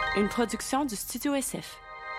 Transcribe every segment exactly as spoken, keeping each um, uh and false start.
une production du Studio S F.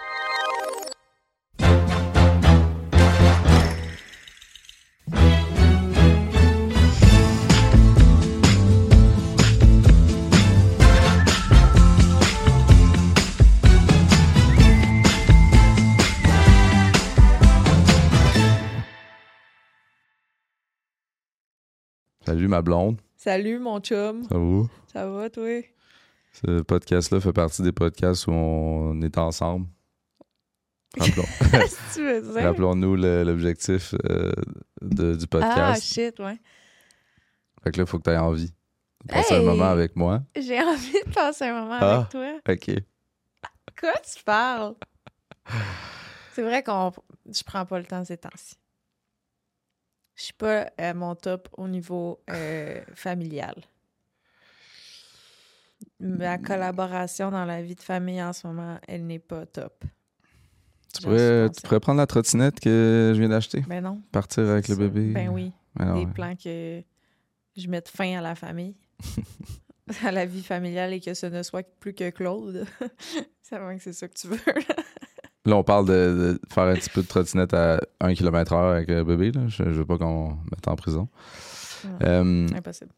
Salut ma blonde. Salut mon chum. Ça va? Ça va toi? Ce podcast-là fait partie des podcasts où on est ensemble. Rappelons. Qu'est-ce que tu veux dire? Rappelons-nous le- l'objectif euh, de- du Ah podcast. shit, ouais. Fait que là, il faut que tu aies envie de passer Hey! un moment avec moi. J'ai envie de passer un moment Ah. avec toi. OK. Quoi tu parles? C'est vrai qu'on je prends pas le temps ces temps-ci. Je suis pas à mon top au niveau euh, familial. Ma collaboration dans la vie de famille en ce moment, elle n'est pas top. Tu J'en pourrais, suis tu consciente. pourrais prendre la trottinette que je viens d'acheter? Ben non. Partir avec c'est le ça. bébé? Ben oui. Ben non, Des ouais. plans que je mette fin à la famille, à la vie familiale et que ce ne soit plus que Claude. Ça va que c'est ça que tu veux. Là, on parle de, de faire un petit peu de trottinette à un kilomètre heure avec le bébé. Là. Je, je veux pas qu'on mette en prison. Non, Euh, impossible.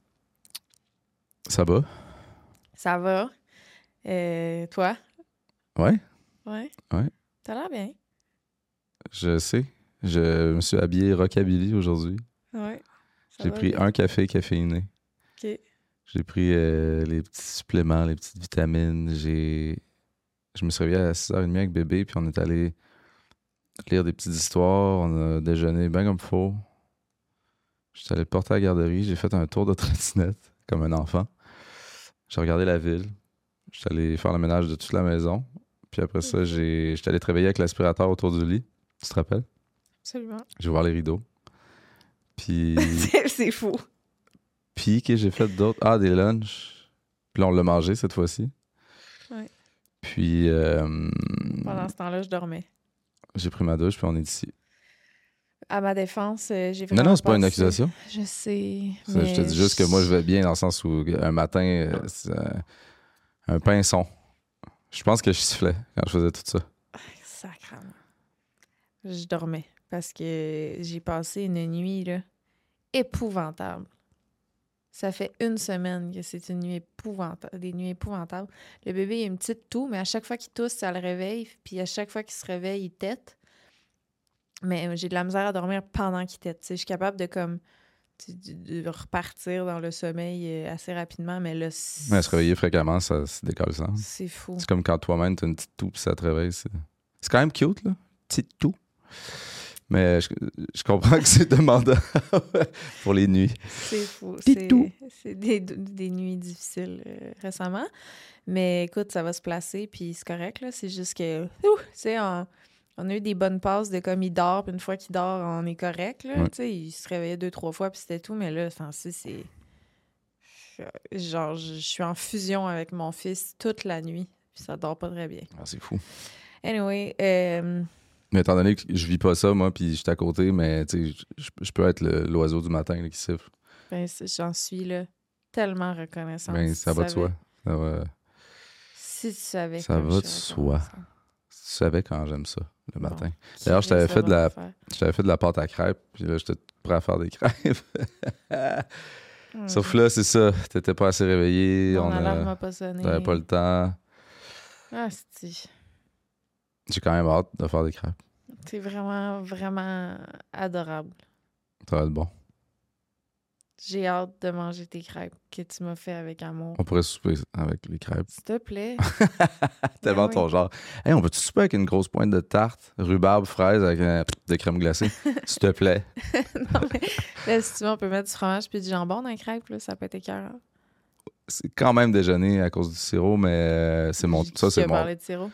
ça va? Ça va. Euh, toi? Ouais, Ouais? Ouais. T'as l'air bien. je sais. Je me suis habillé rockabilly aujourd'hui. Ouais. Ça J'ai va pris bien. un café caféiné. OK. J'ai pris euh, les petits suppléments, les petites vitamines. J'ai... Je me suis réveillé à six heures trente avec bébé, puis on est allé lire des petites histoires. On a déjeuné bien comme il faut. Je suis allé le porter à la garderie. J'ai fait un tour de trottinette, comme un enfant. J'ai regardé la ville. Je suis allé faire le ménage de toute la maison. Puis après ça, j'ai... j'étais allé te réveiller avec l'aspirateur autour du lit. Tu te rappelles? Absolument. J'ai ouvert les rideaux. Puis... C'est, c'est fou. Puis que j'ai fait d'autres... Ah, des lunchs. Puis là, on l'a mangé cette fois-ci. Ouais. Puis euh, Pendant ce temps-là, je dormais. j'ai pris ma douche, puis on est ici. À ma défense, euh, j'ai Non, vraiment non, c'est pas une passé- accusation. Je sais. Ça, mais je te dis juste que moi, je vais bien dans le sens où un matin, euh, c'est un, un pinson. Je pense que je sifflais quand je faisais tout ça. Sacrément. Je dormais parce que j'ai passé une nuit là, épouvantable. Ça fait une semaine que c'est une nuit épouvantable, des nuits épouvantables. Le bébé, il a une petite toux, mais à chaque fois qu'il tousse, ça le réveille. Puis à chaque fois qu'il se réveille, il tète. Mais j'ai de la misère à dormir pendant qu'il tète. Tu sais, je suis capable de comme tu- de de repartir dans le sommeil euh, assez rapidement, mais là, c'est Mais se réveiller fréquemment, ça se décolle ça. c'est fou. C'est comme quand toi-même, t'as une petite toux, puis ça te réveille. C'est, c'est quand même cute, là. Petite toux. Mais je, je comprends que c'est demandant pour les nuits. C'est fou. Petit C'est, tout. c'est des, des nuits difficiles euh, récemment. Mais écoute, ça va se placer, puis c'est correct, là. C'est juste que, ouh, tu sais, on, on a eu des bonnes passes de comme il dort, puis une fois qu'il dort, on est correct, là. Ouais. Tu sais, il se réveillait deux, trois fois, puis c'était tout. Mais là, enfin, c'est... c'est... Genre, je je suis en fusion avec mon fils toute la nuit, puis ça dort pas très bien. Ah, c'est fou. Anyway, euh, Mais étant donné que je vis pas ça, moi, puis je suis à côté, mais tu sais, je, je peux être le- l'oiseau du matin là, qui siffle. ben, c'est- j'en suis, là, tellement reconnaissante. Ben, Si ça tu va de savais- soi. Ça va, Si tu savais. Ça comme va je de suis soi. reconnaissante. tu savais quand j'aime ça, le Bon. matin. D'ailleurs, je t'avais Ça fait de va la- me faire. Je t'avais fait de la pâte à crêpes, puis là, j'étais prêt à faire des crêpes. Ouais, Sauf je- là, c'est ça. T'étais pas assez réveillé. Mon on alarme a... m'a pas sonné. T'avais pas le temps. Ah, c'est... J'ai quand même hâte de faire des crêpes. T'es vraiment, vraiment adorable. Ça va être bon. J'ai hâte de manger tes crêpes que tu m'as fait avec amour. On pourrait souper avec les crêpes. S'il te plaît. Tellement oui. ton genre. Hey, on peut-tu souper avec une grosse pointe de tarte, rhubarbe, fraise avec un de crème glacée? S'il te plaît. Non, mais là, si tu veux, on peut mettre du fromage puis du jambon dans les crêpes, là, ça peut être écœurant. C'est quand même déjeuner à cause du sirop, mais euh, c'est mon... Qui ça, c'est a mon... parlé de sirop?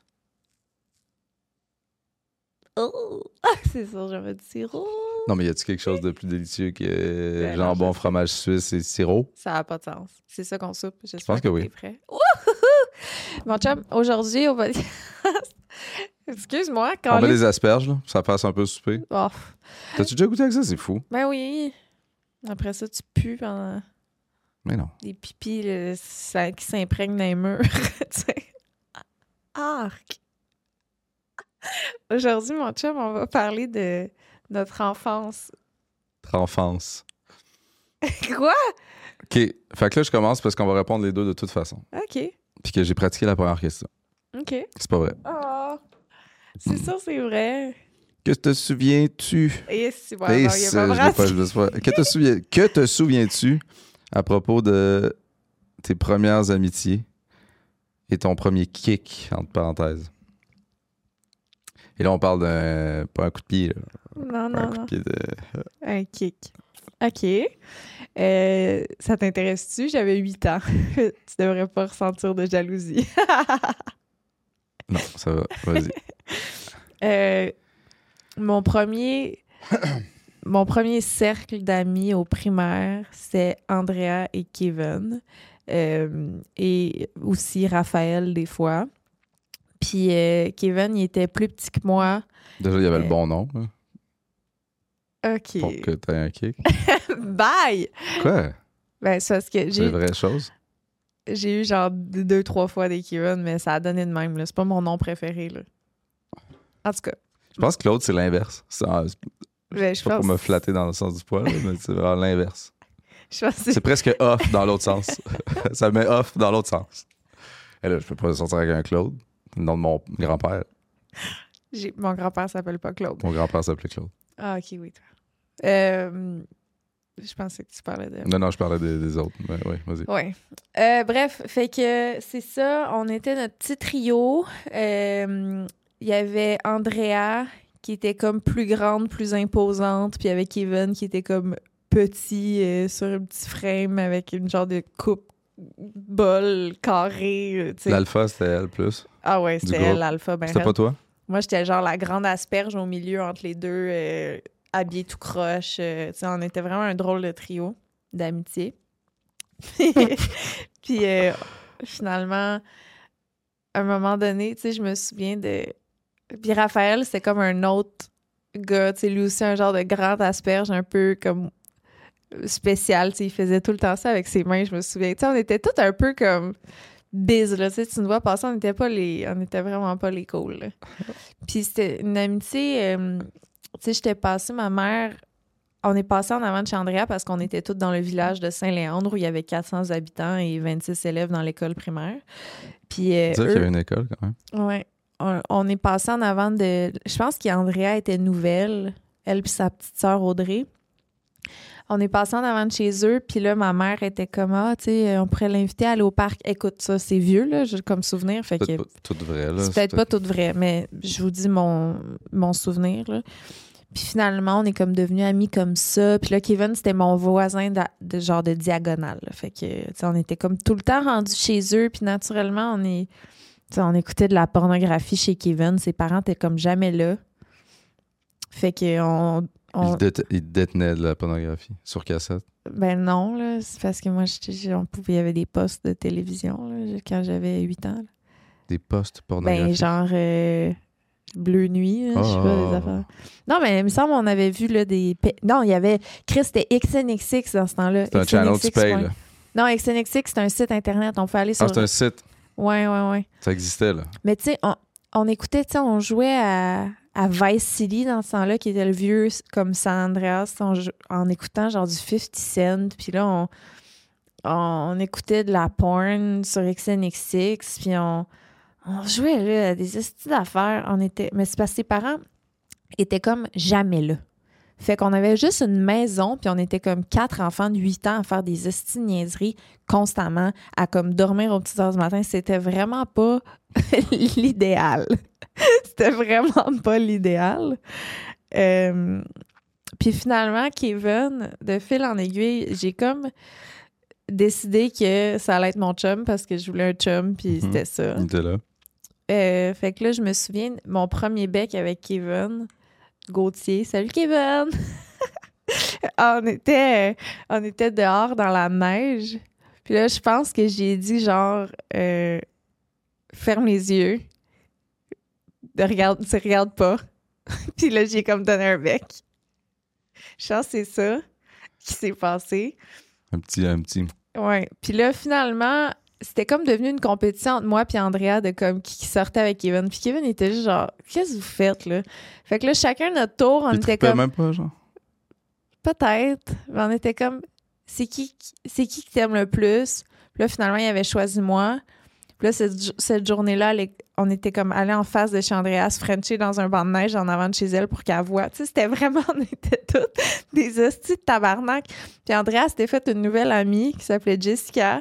Oh! C'est sûr, j'avais du sirop. Non, mais y a-tu quelque chose de plus délicieux que Ben non, jambon, je sais. fromage suisse et sirop? Ça n'a pas de sens. C'est ça qu'on soupe. J'espère Je pense que oui. t'es prêt. Wouhou! Mon chum, aujourd'hui, on va... Excuse-moi, quand On met des asperges, là. Ça passe un peu souper. Oh, T'as-tu déjà goûté avec ça? C'est fou. ben oui. Après ça, tu pues pendant Mais non. des pipis là, ça- qui s'imprègnent dans les murs. Tu sais. Arc! Aujourd'hui, mon chum, on va parler de notre enfance. Notre enfance. Quoi? OK. Fait que là, je commence parce qu'on va répondre les deux de toute façon. OK. Puis que j'ai pratiqué la première question. OK. C'est pas vrai. Oh! C'est sûr, c'est vrai. Que te souviens-tu? Et si, bon, Et non, il y a c'est- pas je vraiment- l'ai pas, je l'ai pas. Que te souviens- que te souviens-tu à propos de tes premières amitiés et ton premier kick, entre parenthèses? Et là, on parle d'un... Pas un coup de pied, là. Non, Un non, coup de non. pied de... Un kick. OK. Euh, ça t'intéresse-tu? J'avais huit ans. Tu devrais pas ressentir de jalousie. Non, ça va. Vas-y. Euh, mon premier mon premier cercle d'amis au primaire, c'est Andrea et Kevin. Euh, et aussi Raphaël, des fois. Puis euh, Kevin, il était plus petit que moi. Déjà, il y avait le Euh, bon nom, là, OK. pour que t'aies un kick. Bye! Quoi? Ben, c'est parce que C'est j'ai une vraie chose? j'ai eu genre deux, deux, trois fois des Kevin, mais ça a donné de même. Là. C'est pas mon nom préféré. Là. En tout cas, Je pense que Claude, c'est l'inverse. C'est en- c'est ben, je pas pour pense, me flatter dans le sens du poil, là, mais c'est vraiment l'inverse. je pense que C'est presque off dans l'autre sens. Ça met off dans l'autre sens. Et là, je peux pas sortir avec un Claude. Le nom de mon grand-père. j'ai- mon grand-père s'appelle pas Claude. Mon grand-père s'appelait Claude. Ah, OK, oui. toi. Euh, je pensais que tu parlais de... Non, non, je parlais des, des autres. Mais oui, vas-y. Ouais. Euh, bref, fait que c'est ça. On était notre petit trio. Euh, Il y avait Andrea qui était comme plus grande, plus imposante. Puis il y avait Kevin qui était comme petit euh, sur un petit frame avec une genre de coupe bol carré. euh, tu sais. L'alpha, c'était elle plus. Ah ouais, du c'était groupe. elle, l'alpha. Ben C'était raide. pas toi? Moi, j'étais genre la grande asperge au milieu entre les deux, euh, habillée tout croche. euh, tu sais, on était vraiment un drôle de trio d'amitié. Puis euh, finalement, à un moment donné, tu sais, je me souviens de... Puis Raphaël, c'était comme un autre gars, tu sais, lui aussi un genre de grand asperge, un peu comme spécial, tu sais, il faisait tout le temps ça avec ses mains, je me souviens. Tu sais, on était tous un peu comme biz, là, tu sais, tu nous vois passer, on n'était pas les... On était vraiment pas les cool, là. Puis c'était une amitié... euh, tu sais, j'étais passée, ma mère... On est passé en avant de chez Andrea parce qu'on était tous dans le village de Saint-Léandre où il y avait quatre cents habitants et vingt-six élèves dans l'école primaire. Puis euh, C'est vrai eux- qu'il y avait une école quand même. ouais, on, on est passé en avant de... Je pense qu'Andrea était nouvelle, elle puis sa petite sœur Audrey. On est passé en avant de chez eux, puis là, ma mère était comme, ah, tu sais, on pourrait l'inviter à aller au parc. Écoute, ça, c'est vieux, là, j'ai comme souvenir, fait que... Peut-être pas tout vrai, là. C'est peut-être pas tout vrai, mais je vous dis mon, mon souvenir. Là. Puis finalement, on est comme devenus amis comme ça. Puis là, Kevin, c'était mon voisin de, de genre de diagonale. là. Fait que, tu sais, on était comme tout le temps rendus chez eux. Puis naturellement, on est, tu sais, on écoutait de la pornographie chez Kevin. Ses parents étaient comme jamais là. Fait que on... on- Il, dét- il détenait de la pornographie sur cassette. ben non, là. C'est parce que moi, j'étais- on pouvait, il y avait des postes de télévision là, quand j'avais huit ans. là. Des postes Ben, pornographiques. genre euh, Bleu Nuit, là, je sais pas, Ah. des affaires. Non, mais il me semble qu'on avait vu là, des... pe- Non, il y avait... Chris, c'était X N X X dans ce temps-là. C'est un channel tu payes, là. Non, X N X X, c'est un site Internet. On peut aller sur... Ah, c'est un site. Ouais, ouais, ouais. Ça existait, là. Mais tu sais, on, on écoutait, tu sais, on jouait à, à Vice City dans ce temps-là, qui était le vieux comme San Andreas, on jou- en écoutant genre du cinquante cent. Puis là, on, on, on écoutait de la porn sur X N X X, puis on... On jouait là, à des estis d'affaires. On était... Mais c'est parce que ses parents étaient comme jamais là. Fait qu'on avait juste une maison, puis on était comme quatre enfants de huit ans à faire des estis de niaiseries constamment, à comme dormir aux petites heures du matin. C'était vraiment pas l'idéal. C'était vraiment pas l'idéal. Euh, Puis finalement, Kevin, de fil en aiguille, j'ai comme décidé que ça allait être mon chum parce que je voulais un chum, puis Mhm. c'était ça. Il était là. Euh, fait que là, je me souviens, mon premier bec avec Kevin Gauthier. Salut Kevin! on, était, on était dehors dans la neige. Puis là, je pense que j'ai dit genre, euh, ferme les yeux. De regarde, tu regardes pas. Puis là, j'ai comme donné un bec. Je pense que c'est ça qui s'est passé. Un petit, un petit. Ouais. Puis là, finalement, c'était comme devenu une compétition entre moi et Andrea de comme qui, qui sortait avec Kevin. Puis Kevin était juste genre, qu'est-ce que vous faites, là? Fait que là, chacun notre tour, on Ils était trippaient comme. même pas, genre. Peut-être. Mais on était comme, c'est qui, c'est qui qui t'aime le plus? Puis là, finalement, il avait choisi moi. Puis là, cette, cette journée-là, elle- on était comme allés en face de chez Andrea, se frencher dans un banc de neige en avant de chez elle pour qu'elle voie. Tu sais, c'était vraiment, on était toutes des hosties de tabarnak. Puis Andrea s'était fait une nouvelle amie qui s'appelait Jessica.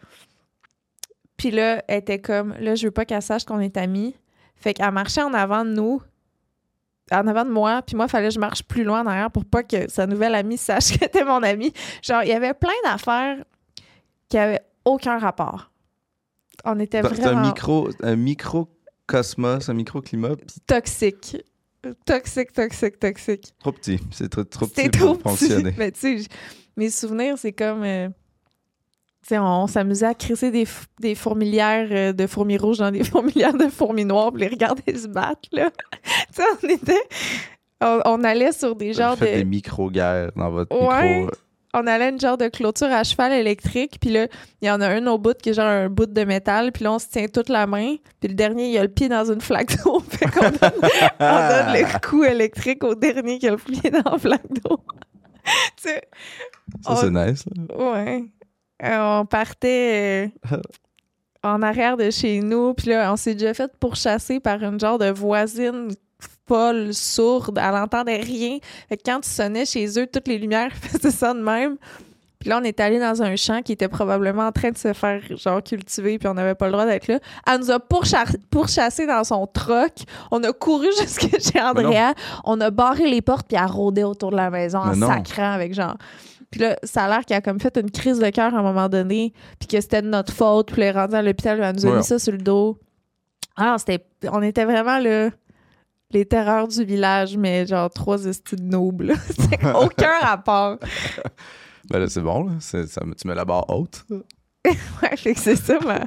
Puis là, elle était comme, là, je veux pas qu'elle sache qu'on est amis. Fait qu'elle marchait en avant de nous, en avant de moi, puis moi, il fallait que je marche plus loin en arrière pour pas que sa nouvelle amie sache que t'es mon amie. Genre, il y avait plein d'affaires qui avaient aucun rapport. On était C'est un vraiment micro, un microcosmos, un microclimat. Pis toxiques. Toxique, toxique, toxique. trop petit. C'est trop, trop C'était petit trop pour petit. fonctionner. Mais tu sais, j- mes souvenirs, c'est comme... euh, tu sais, on, on s'amusait à crisser des, f- des fourmilières euh, de fourmis rouges dans des fourmilières de fourmis noires puis les regarder se battre, là. Tu sais, on était... On, on allait sur des Vous genres faites de... des micro-guerres dans votre Ouais. micro. On allait à une genre de clôture à cheval électrique, puis là, il y en a un au bout qui est genre un bout de métal, puis là, on se tient toute la main, puis le dernier, il a le pied dans une flaque d'eau, fait qu'on donne, on donne le coup électrique au dernier qui a le pied dans la flaque d'eau. Tu sais, Ça, on- c'est nice. Là. ouais. Euh, on partait euh, en arrière de chez nous, puis là, on s'est déjà fait pourchasser par une genre de voisine folle, sourde, elle entendait rien. Fait que quand tu sonnais chez eux, toutes les lumières faisaient ça de même. Puis là, on est allé dans un champ qui était probablement en train de se faire genre cultiver, puis on n'avait pas le droit d'être là. Elle nous a pourcha- pourchassés dans son troc. On a couru jusque chez Andrea. On a barré les portes, puis elle rôdait autour de la maison en Mais non. sacrant avec genre... Puis là, ça a l'air qu'elle a comme fait une crise de cœur à un moment donné, puis que c'était de notre faute, puis elle est rendue à l'hôpital, elle nous a Ouais. mis ça sur le dos. Ah, c'était... On était vraiment là... Les terreurs du village, mais genre trois estis de nobles. là. C'est aucun rapport. Ben là, c'est bon. Là. C'est, ça, me- tu mets la barre haute. Ouais, fait que c'est ça, ma...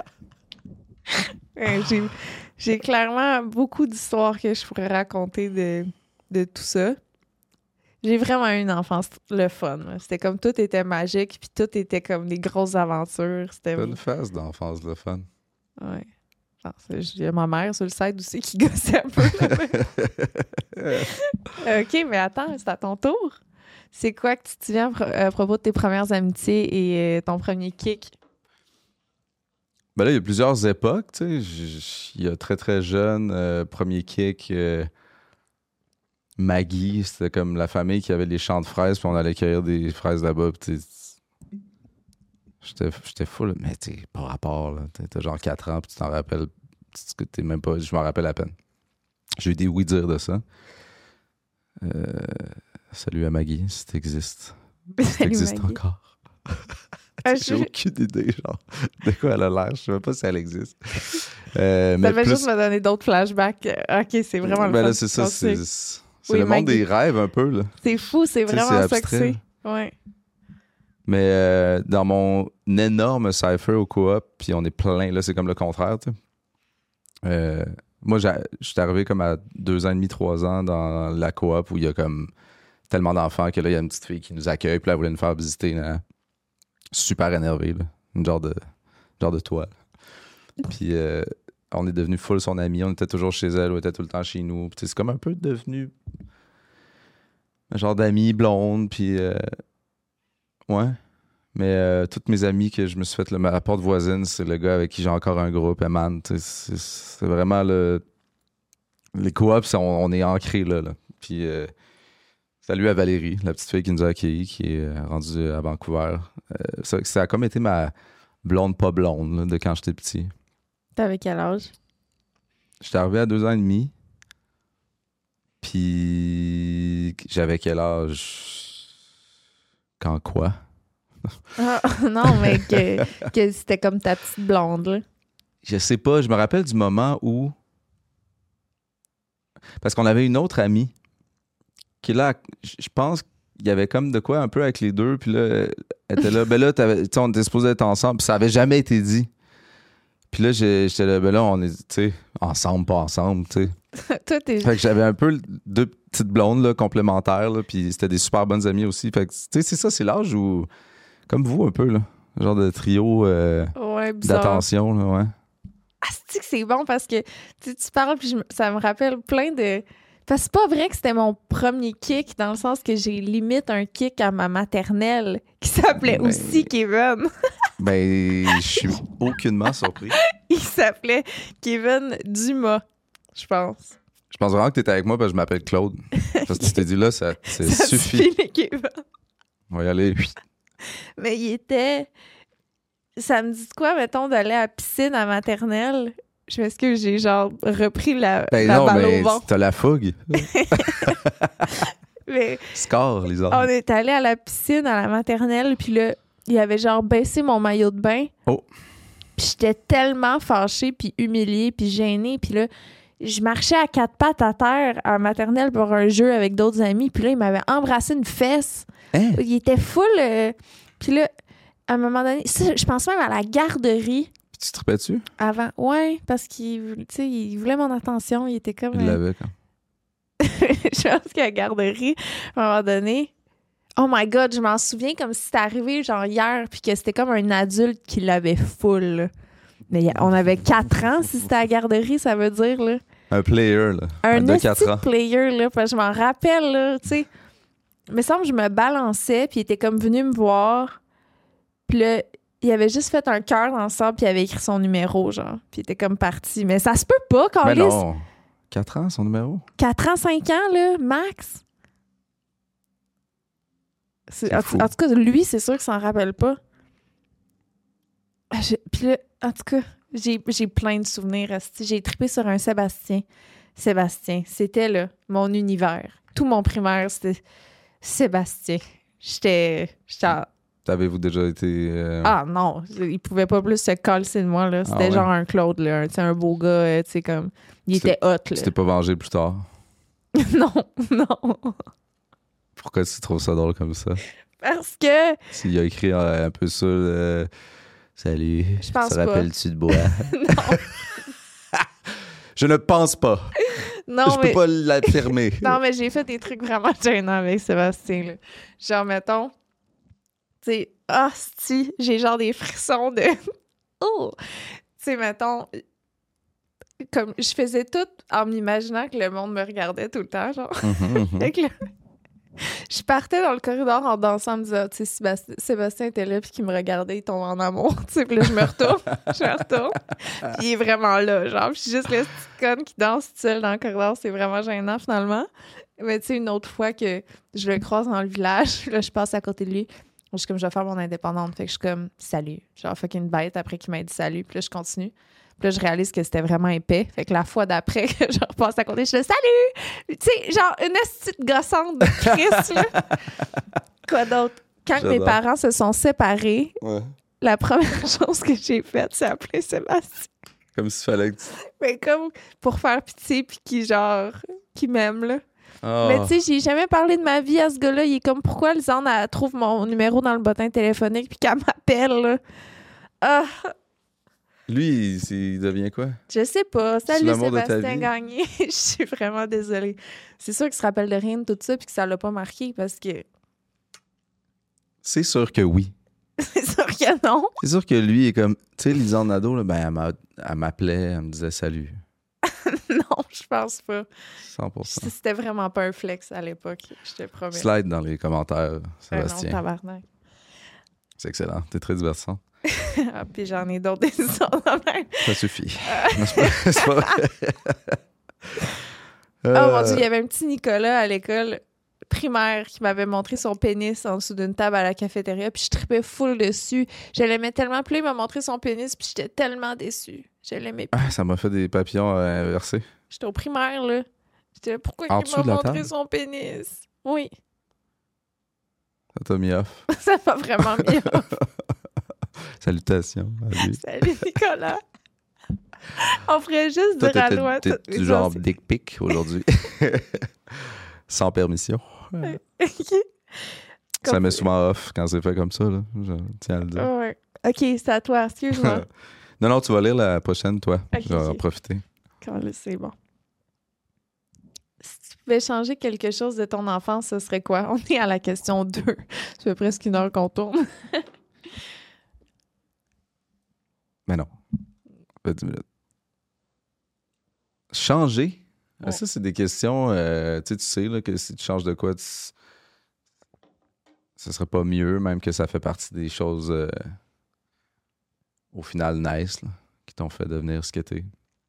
Ouais, j'ai, j'ai clairement beaucoup d'histoires que je pourrais raconter de, de tout ça. J'ai vraiment eu une enfance le fun. là. C'était comme tout était magique, puis tout était comme des grosses aventures. C'était... T'as une phase d'enfance de fun. Ouais. Ah, c'est- Il y a ma mère sur le site aussi qui gossait un peu. là. OK, mais attends, c'est à ton tour. C'est quoi que tu te souviens à pro- à propos de tes premières amitiés et euh, ton premier kick? Ben là, il y a plusieurs époques. Tu sais. J- j- Il y a très, très jeune, euh, premier kick, euh, Maggie. C'était comme la famille qui avait les champs de fraises, puis on allait cueillir des fraises là-bas. Puis tu sais, J'étais, j'étais full, mais t'es pas rapport. Là. T'as, t'as genre quatre ans, puis tu t'en rappelles. Tu- T'es même pas, je m'en rappelle à peine. J'ai eu des oui-dire de ça. Euh, salut à Maggie, si t'existes. Si Salut, t'existes Maggie. encore. Ah, J'ai je- aucune idée, genre, de quoi elle a l'air. Je sais même pas si elle existe. Euh, Ça mais fait plus... juste me donner d'autres flashbacks. Euh, OK, c'est vraiment le Ben fun. là, c'est ça. Continue. C'est, c'est Oui, le monde Maggie. des rêves, un peu, là. C'est fou, c'est Tu sais, vraiment c'est ça que abstrait. c'est. Ouais. Mais euh, dans mon énorme cypher au coop, puis on est plein, là, c'est comme le contraire, tu sais. Euh, moi, j'ai- je suis arrivé comme à deux ans et demi, trois ans dans la coop où il y a comme tellement d'enfants que là, il y a une petite fille qui nous accueille, puis là, elle voulait nous faire visiter, là. Super énervée, là. Une genre de, genre de toile. Puis euh, on est devenu full son amie, on était toujours chez elle, on était tout le temps chez nous. Puis tu sais, c'est comme un peu devenu un genre d'amie blonde, puis euh, ouais. Mais euh, toutes mes amies que je me suis fait, le, ma porte voisine, c'est le gars avec qui j'ai encore un groupe, Eman. Tu sais, C'est, c'est vraiment le. Les coops, on, on est ancrés là. là. Puis euh, salut à Valérie, la petite fille qui nous a accueillis, qui est euh, rendue à Vancouver. Euh, ça, ça a comme été ma blonde pas blonde là, de quand j'étais petit. T'avais quel âge? J'étais arrivé à deux ans et demi. Puis j'avais quel âge? Quand quoi? Ah, non, mais que, que c'était comme ta petite blonde, là. Je sais pas, je me rappelle du moment où... Parce qu'on avait une autre amie qui là, je je pense qu'il y avait comme de quoi un peu avec les deux, puis là, elle était là, ben là, t'avais- tu sais, on était supposés être ensemble, puis ça avait jamais été dit. Puis là, j'ai- j'étais là, ben là, on est, tu sais, ensemble, pas ensemble, tu sais. Toi, t'es... Fait que j'avais un peu deux petites blondes là, complémentaires, là, puis c'était des super bonnes amies aussi. Fait que, tu sais, c'est ça, c'est l'âge où, comme vous un peu, là, genre de trio euh, Ouais, bizarre. d'attention, là, ouais. Ah, c'est que c'est bon parce que tu, tu parles, puis je me- ça me rappelle plein de. Parce que c'est pas vrai que c'était mon premier kick, dans le sens que j'ai limite un kick à ma maternelle qui s'appelait Ben- aussi Kevin. Ben, je suis aucunement surpris. Il s'appelait Kevin Dumas, je pense. Je pense vraiment que t'étais avec moi parce que je m'appelle Claude. Parce que tu t'es dit là, ça, ça Ça suffit. suffit, les Kevin. On va y aller. Mais il était. Ça me dit de quoi, mettons, d'aller à la piscine à maternelle? Je m'excuse, j'ai genre repris la, Ben la non, balle mais au ventre. t'as la fougue. Mais Score, Lisa. on est allé à la piscine à la maternelle, puis là, il avait genre baissé mon maillot de bain. Oh. Puis j'étais tellement fâchée, puis humiliée, puis gênée. Puis là, je marchais à quatre pattes à terre à la maternelle pour un jeu avec d'autres amis. Puis là, il m'avait embrassé une fesse. Hein? Il était full. euh, Puis là, à un moment donné, ça, je pense même à la garderie Tu te tripais dessus? avant. Ouais, parce qu'il vou- tu sais, il voulait mon attention. Il était comme. Il euh, l'avait, quand je pense qu'à la garderie, à un moment donné, oh my God, je m'en souviens comme si c'était arrivé genre hier, puis que c'était comme un adulte qui l'avait full. là. Mais y a- on avait quatre ans, si c'était à la garderie, ça veut dire, là. Un player, là. Un de esti quatre de ans. player, là, parce que je m'en rappelle, là, tu sais. Il me semble que je me balançais, puis il était comme venu me voir, puis là, il avait juste fait un cœur dans le sable, puis il avait écrit son numéro, genre, puis il était comme parti. Mais ça se peut pas, Mais Carlis. non. quatre ans, son numéro? quatre ans, cinq ans, là, max. C'est- C'est En, fou. en tout cas, lui, c'est sûr qu'il s'en rappelle pas. Ah, je- Puis là, en tout cas, j'ai, j'ai plein de souvenirs. esti. J'ai trippé sur un Sébastien. Sébastien, c'était là, mon univers. Tout mon primaire, c'était Sébastien. J'étais... j'étais en- Avez-vous déjà été... euh, Ah non, il pouvait pas plus se coller de moi, là. C'était Ah ouais? genre un Claude, là. Un, tu sais, un beau gars, euh, tu sais, comme... Il C'était- était hot, Tu là. t'es pas vengé plus tard? Non, non. Pourquoi tu trouves ça drôle comme ça? Parce que... S'il a écrit euh, un peu ça, euh, salut, Je pense te pas. rappelles-tu de bois? Non. Je ne pense pas. Non, je mais... peux pas l'affirmer. Non, mais j'ai fait des trucs vraiment gênants avec Sébastien, là. Genre, mettons, tu sais, ah, si, j'ai genre des frissons de... Oh! Tu sais, mettons, comme je faisais tout en m'imaginant que le monde me regardait tout le temps, genre. Mhm, mhm. Fait que là, je partais dans le corridor en dansant, en me disant, tu sais, Sébastien, Sébastien était là, puis qu'il me regardait, il tombe en amour, tu sais, puis là, je me retourne, je me retourne, puis il est vraiment là, genre, puis je suis juste la petite conne qui danse toute seule dans le corridor, c'est vraiment gênant, finalement. Mais tu sais, une autre fois que je le croise dans le village, là, je passe à côté de lui, je suis comme, je vais faire mon indépendante, fait que je suis comme, salut, genre, fucking bête, après qu'il m'a dit salut, puis là, je continue. Puis là, je réalise que c'était vraiment épais. Fait que la fois d'après que je repasse à côté, je dis « Salut! » Tu sais, genre une petite gossante de Chris, là. Quoi d'autre? Quand mes J'adore. parents se sont séparés, Ouais. la première chose que j'ai faite, c'est appeler Sébastien. Comme s'il fallait que tu... Mais comme pour faire pitié puis qui, genre, qui m'aime, là. Ah. Mais tu sais, j'ai jamais parlé de ma vie à ce gars-là. Il est comme, pourquoi Lisanne, elle trouve mon numéro dans le bottin téléphonique puis qu'elle m'appelle, là? Ah... Lui, il, il devient quoi? Je sais pas. C'est Salut l'amour de ta Sébastien vie? Gagné. Je suis vraiment désolée. C'est sûr qu'il se rappelle de rien de tout ça puis que ça l'a pas marqué parce que C'est sûr que oui. c'est sûr que non. C'est sûr que lui est comme... Tu sais, Lisanne Nadeau, là, ben, elle m'a- elle m'appelait, elle me disait salut. Non, je pense pas. cent pour cent. C'était vraiment pas un flex à l'époque, je te promets. Slide dans les commentaires, Euh, non, Sébastien. tabarnak. C'est excellent. T'es très divertissant. Ah, puis j'en ai d'autres des histoires de même. Ça suffit. Non, c'est pas, c'est pas vrai. Oh Euh, mon Dieu, il y avait un petit Nicolas à l'école primaire qui m'avait montré son pénis en dessous d'une table à la cafétéria, puis je tripais full dessus. Je l'aimais tellement, plus il m'a montré son pénis, puis j'étais tellement déçue. Je l'aimais plus. ah, ça m'a fait des papillons euh, inversés. J'étais au primaire, là. J'étais là, pourquoi En il dessous m'a de la montré table? son pénis? Oui, Ça t'a mis off. ça m'a vraiment mis off. Salutations à lui. Salut, Nicolas. On ferait juste Toi, dire à t'étais Loi... t'es toutes du mes genre anciens- dick pic aujourd'hui. Sans permission. Ça Comme- met souvent off quand c'est fait comme ça, là. Je tiens à le dire. Ouais. OK, c'est à toi, excuse-moi. non, non, tu vas lire la prochaine, toi. Ok, Je vais en ok. profiter. Quand là, c'est bon. Si tu pouvais changer quelque chose de ton enfance, ce serait quoi? On est à la question deux. Ça fait presque une heure qu'on tourne. Mais non. Ça fait dix minutes. Changer? Ouais. Ah, ça, c'est des questions... Euh, tu sais, tu sais là, que si tu changes de quoi, tu... ce serait pas mieux, même que ça fait partie des choses, euh, au final, nice, là, qui t'ont fait devenir ce que t'es.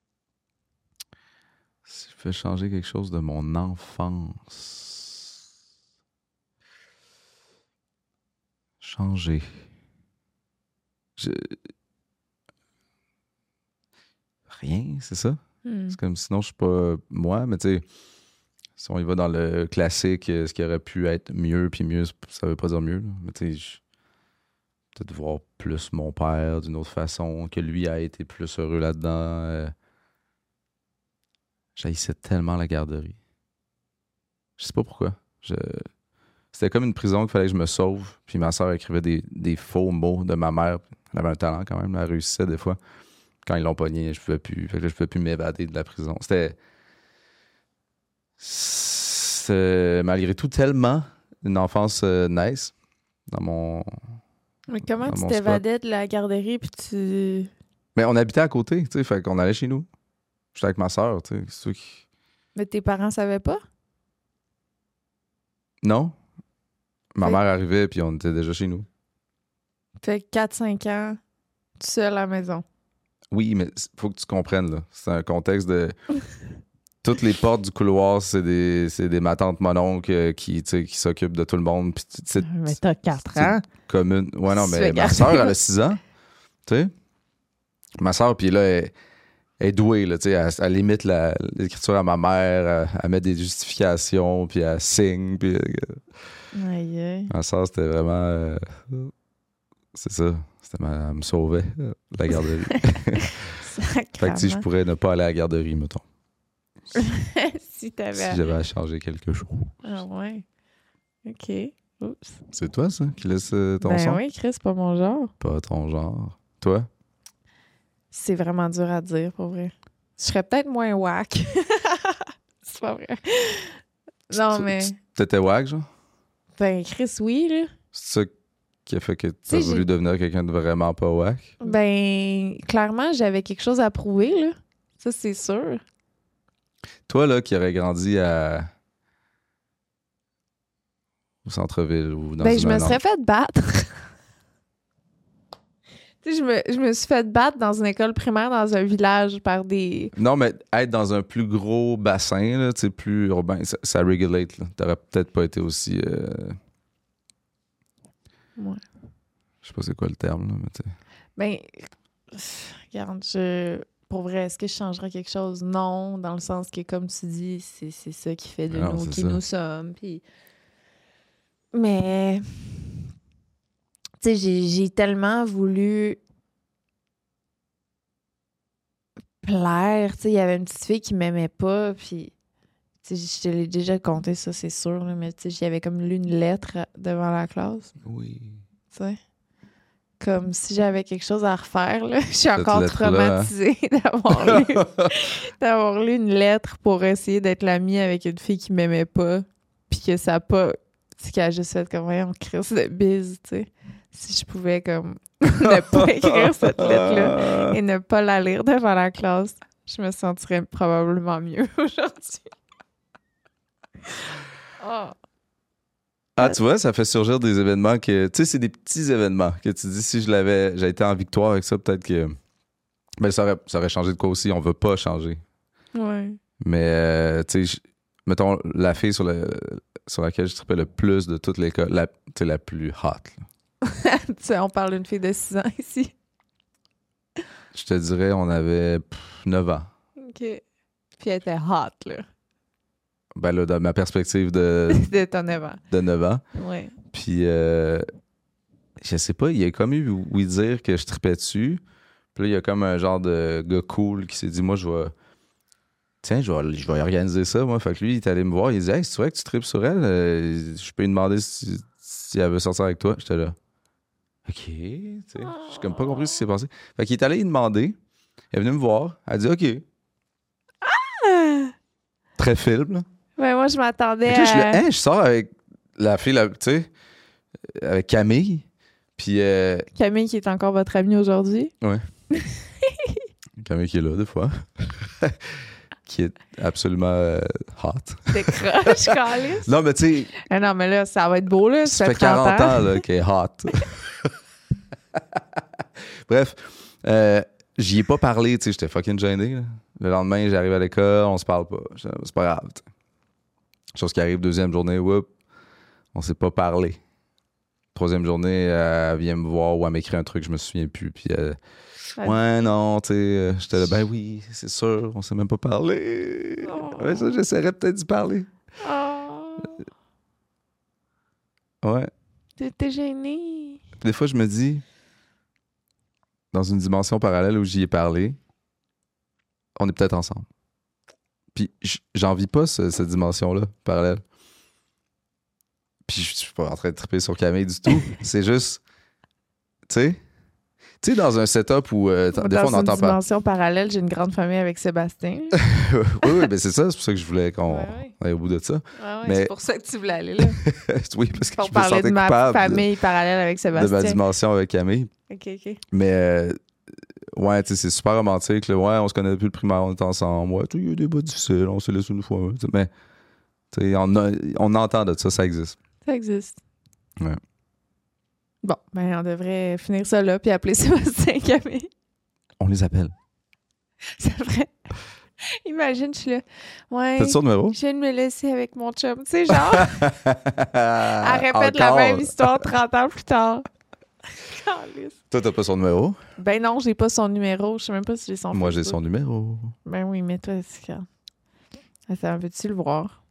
Si je fais changer quelque chose de mon enfance... Changer... Je... Rien, c'est ça? Hmm. C'est comme sinon je suis pas moi, mais tu sais, si on y va dans le classique, euh, ce qui aurait pu être mieux, puis mieux, ça veut pas dire mieux, là. Mais tu sais, je- peut-être voir plus mon père d'une autre façon, que lui a été plus heureux là-dedans. Euh, j'haïssais tellement la garderie. Je sais pas pourquoi. Je... C'était comme une prison qu'il fallait que je me sauve, puis ma soeur écrivait des, des faux mots de ma mère. Elle avait un talent quand même, elle réussissait des fois. Quand ils l'ont pogné, je pouvais plus. Fait que là, je pouvais plus m'évader de la prison. C'était. C'est malgré tout tellement une enfance euh, nice dans mon. Mais comment Dans tu mon t'évadais de la garderie puis tu... Mais on habitait à côté, tu sais, fait qu'on allait chez nous. J'étais avec ma soeur, tu sais. C'est sûr qui... Mais tes parents savaient pas? Non. Ma Fait- mère arrivait puis on était déjà chez nous. Fait quatre cinq ans, tout seul à la maison. Oui, mais c- faut que tu comprennes, là. C'est un contexte de. Toutes les portes du couloir, c'est des, c'est des ma tante, mon oncle euh, qui, tu sais, qui s'occupent de tout le monde. Puis tu- tu sais, Mais t'as quatre c'est- ans. commune. Ouais, non, Tu mais fais ma garder. soeur, elle a six ans. Tu sais? Ma soeur, puis là, elle, elle est douée, là, tu sais. Elle, elle limite la- l'écriture à ma mère, elle, elle met des justifications, puis elle signe. Puis, euh, Aïe, aïe. ma soeur, c'était vraiment. euh, c'est ça. C'était ma, elle me sauvait, euh, la garderie. Fait que, tu sais, je pourrais ne pas aller à la garderie, mettons. Si t'avais... Si j'avais à changer quelque chose. Ah ouais. OK. Oups. C'est toi, ça, qui laisse euh, ton Ben son? oui, Chris, c'est pas mon genre. Pas ton genre. Toi? C'est vraiment dur à dire, pour vrai. Je serais peut-être moins whack. C'est pas vrai. Non, Tu- mais... tu- T'étais wack, genre? Ben, Chris, oui, là. C'est ça qui a fait que tu sais, as voulu j'ai- devenir quelqu'un de vraiment pas wack? Ben, clairement, j'avais quelque chose à prouver, là. Ça, c'est sûr. Toi, là, qui aurais grandi à... au centre-ville ou dans Ben, une je me un serais autre. fait battre. Tu sais, je me, je me suis fait battre dans une école primaire dans un village par des... Non, mais être dans un plus gros bassin, là, tu sais, plus urbain, ça, ça régulate, là. T'aurais peut-être pas été aussi... euh, Ouais. Je sais pas c'est quoi le terme, là, mais tu sais. Ben, regarde, je... Pour vrai, est-ce que je changerais quelque chose? Non, dans le sens que, comme tu dis, c'est, c'est ça qui fait de Non, nous c'est qui ça. nous sommes. Puis... Mais... Tu sais, j'ai, j'ai tellement voulu plaire. Tu sais, il y avait une petite fille qui m'aimait pas, puis... Tu sais, je te l'ai déjà conté, ça, c'est sûr, là, mais tu sais, j'avais comme lu une lettre devant la classe, Oui. tu sais. Comme si j'avais quelque chose à refaire, là. Je suis Cette encore lettre-là, hein? traumatisée d'avoir lu, d'avoir lu une lettre pour essayer d'être l'amie avec une fille qui m'aimait pas, puis que ça a pas... C'est qu'elle a juste fait comme, voyons, crise de bise, tu sais. Si je pouvais, comme, ne pas écrire cette lettre-là et ne pas la lire devant la classe, je me sentirais probablement mieux aujourd'hui. Oh. Ah, tu vois, ça fait surgir des événements que... Tu sais, c'est des petits événements que tu dis, si je l'avais... J'ai été en victoire avec ça, peut-être que... Ben, ça aurait, ça aurait changé de quoi aussi. On veut pas changer. Ouais. Mais, euh, tu sais, je- mettons, la fille sur, le, sur laquelle je trippais le plus de toute l'école, la, tu sais, la plus hot, là. Tu sais, on parle d'une fille de six ans ici. Je te dirais, on avait pff, neuf ans. OK. Puis elle était hot, là. Ben là, dans ma perspective de, de ton neuf ans. de neuf ans. Ouais. Puis, euh, je sais pas, il a comme eu oui dire que je trippais dessus. Puis là, il y a comme un genre de gars cool qui s'est dit, moi, je vais... Tiens, je vais, je vais organiser ça, moi. Fait que lui, il est allé me voir. Il dit, hey, c'est vrai que tu tripes sur elle? Euh, je peux lui demander si, si elle veut sortir avec toi. J'étais là. OK. Tu sais, j'ai comme pas compris ce qui s'est passé. Fait qu'il est allé lui demander. Elle est venue me voir. Elle a dit, OK. Très film, là. Ben, moi, je m'attendais Fait que là, je, à... le, hein, je sors avec la fille, là, tu sais, avec Camille. Puis, euh, Camille, qui est encore votre amie aujourd'hui. Ouais. Camille qui est là, des fois. Qui est absolument euh, hot. Décroche, calice. Non, mais tu sais, Ah non, mais là, ça va être beau, là. ça fait quarante ans là, qu'elle est hot. Bref, euh, j'y ai pas parlé, tu sais, j'étais fucking gêné. Là. Le lendemain, j'arrive à l'école, on se parle pas. C'est pas grave. T'sais. Chose qui arrive, deuxième journée, whoop, on s'est pas parlé. Troisième journée, elle vient me voir ou elle m'écrit un truc, je me souviens plus. Puis elle, ouais, non, tu sais, j'étais là, ben oui, c'est sûr, on s'est même pas parlé. Oh. Ouais, ça, j'essaierais peut-être d'y parler. Oh. Ouais. T'es gêné. Puis des fois, je me dis, dans une dimension parallèle où j'y ai parlé, on est peut-être ensemble. Puis j'en vis pas ce, cette dimension-là, parallèle. Puis je suis pas en train de triper sur Camille du tout. C'est juste, tu sais, tu sais, dans un setup où euh, des fois on entend pas. Dans une dimension parallèle, j'ai une grande famille avec Sébastien. oui, oui, ben c'est ça. C'est pour ça que je voulais qu'on ouais, ouais. aille au bout de ça. Ouais, ouais, mais... c'est pour ça que tu voulais aller là. oui, parce que pour je me parler sentais de ma coupable famille de, parallèle avec Sébastien. de ma dimension avec Camille. OK, OK. Mais, euh, ouais, tu sais, c'est super romantique. Là. Ouais, on se connaît depuis le primaire, on est ensemble. Ouais, il y a des bas difficiles, on se laisse une fois. T'sais. Mais, tu sais, on, a, on entend de ça, ça existe. Ça existe. Ouais. Bon, ben on devrait finir ça là puis appeler Sébastien et Camille. On les appelle. C'est vrai. Imagine, je suis là. Ouais. T'as son numéro? Je viens de me laisser avec mon chum. Tu sais, genre, elle répète Encore? la même histoire trente ans plus tard. Toi, t'as pas son numéro? Ben non, j'ai pas son numéro. Je sais même pas si j'ai son Moi, Facebook. j'ai son numéro. Ben oui, mais toi, c'est quand? Attends, veux-tu le voir?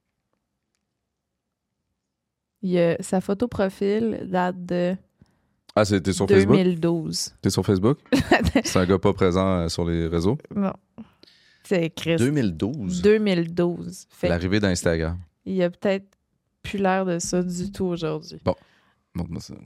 Il y a, sa photo profil date de Ah, c'est, t'es sur deux mille Facebook? douze. T'es sur Facebook? C'est un gars pas présent euh, sur les réseaux? Non. C'est Chris. deux mille douze? deux mille douze. Fait L'arrivée d'Instagram. il a peut-être plus l'air de ça du tout aujourd'hui. Bon, montre-moi ça.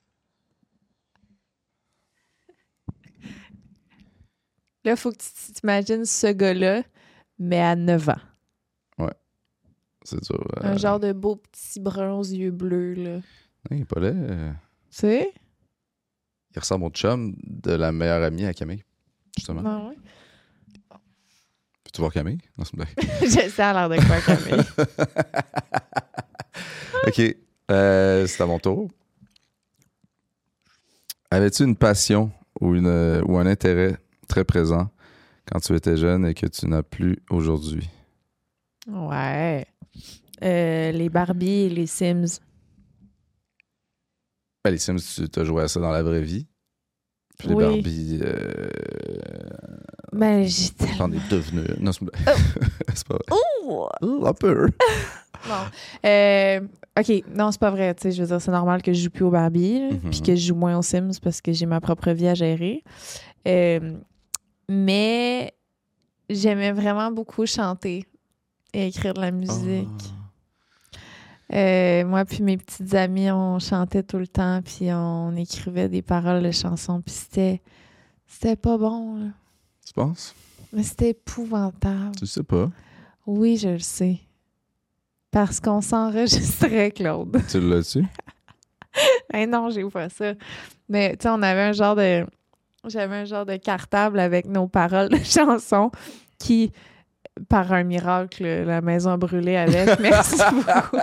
Là, il faut que tu t'imagines ce gars-là, mais à neuf ans. C'est dur. Euh... Un genre de beau petit brun aux yeux bleus, là. Il est pas laid. euh. Tu sais? Il ressemble au chum de la meilleure amie à Camille, justement. Non, ouais. Peux-tu voir Camille? Non, c'est une blague. Je sais à l'air de quoi, Camille. OK. Euh, c'est à mon tour. Avais-tu une passion ou, une, ou un intérêt très présent quand tu étais jeune et que tu n'as plus aujourd'hui? Ouais. Euh, les Barbie et les Sims. Ben, les Sims, tu as joué à ça dans la vraie vie. Puis les Oui. Barbie, euh... Ben, j'étais... j'en ai devenu. Non, c'est, Oh. c'est pas vrai. Oh! Oh, un peu. Non. Euh, OK, non, c'est pas vrai. Tu sais, je veux dire, c'est normal que je joue plus aux Barbie, là, Mm-hmm. puis que je joue moins aux Sims parce que j'ai ma propre vie à gérer. Euh, mais j'aimais vraiment beaucoup chanter et écrire de la musique. Oh. Euh, moi puis mes petites amies, on chantait tout le temps, puis on écrivait des paroles de chansons, puis c'était... C'était pas bon, là. Tu penses? Mais c'était épouvantable. Tu sais pas. Oui, je le sais. Parce qu'on s'enregistrait, Claude. Tu l'as-tu? Ben non, j'ai pas ça. Mais tu sais, on avait un genre de... J'avais un genre de cartable avec nos paroles de chansons qui, par un miracle, la maison a brûlé avec. Merci beaucoup.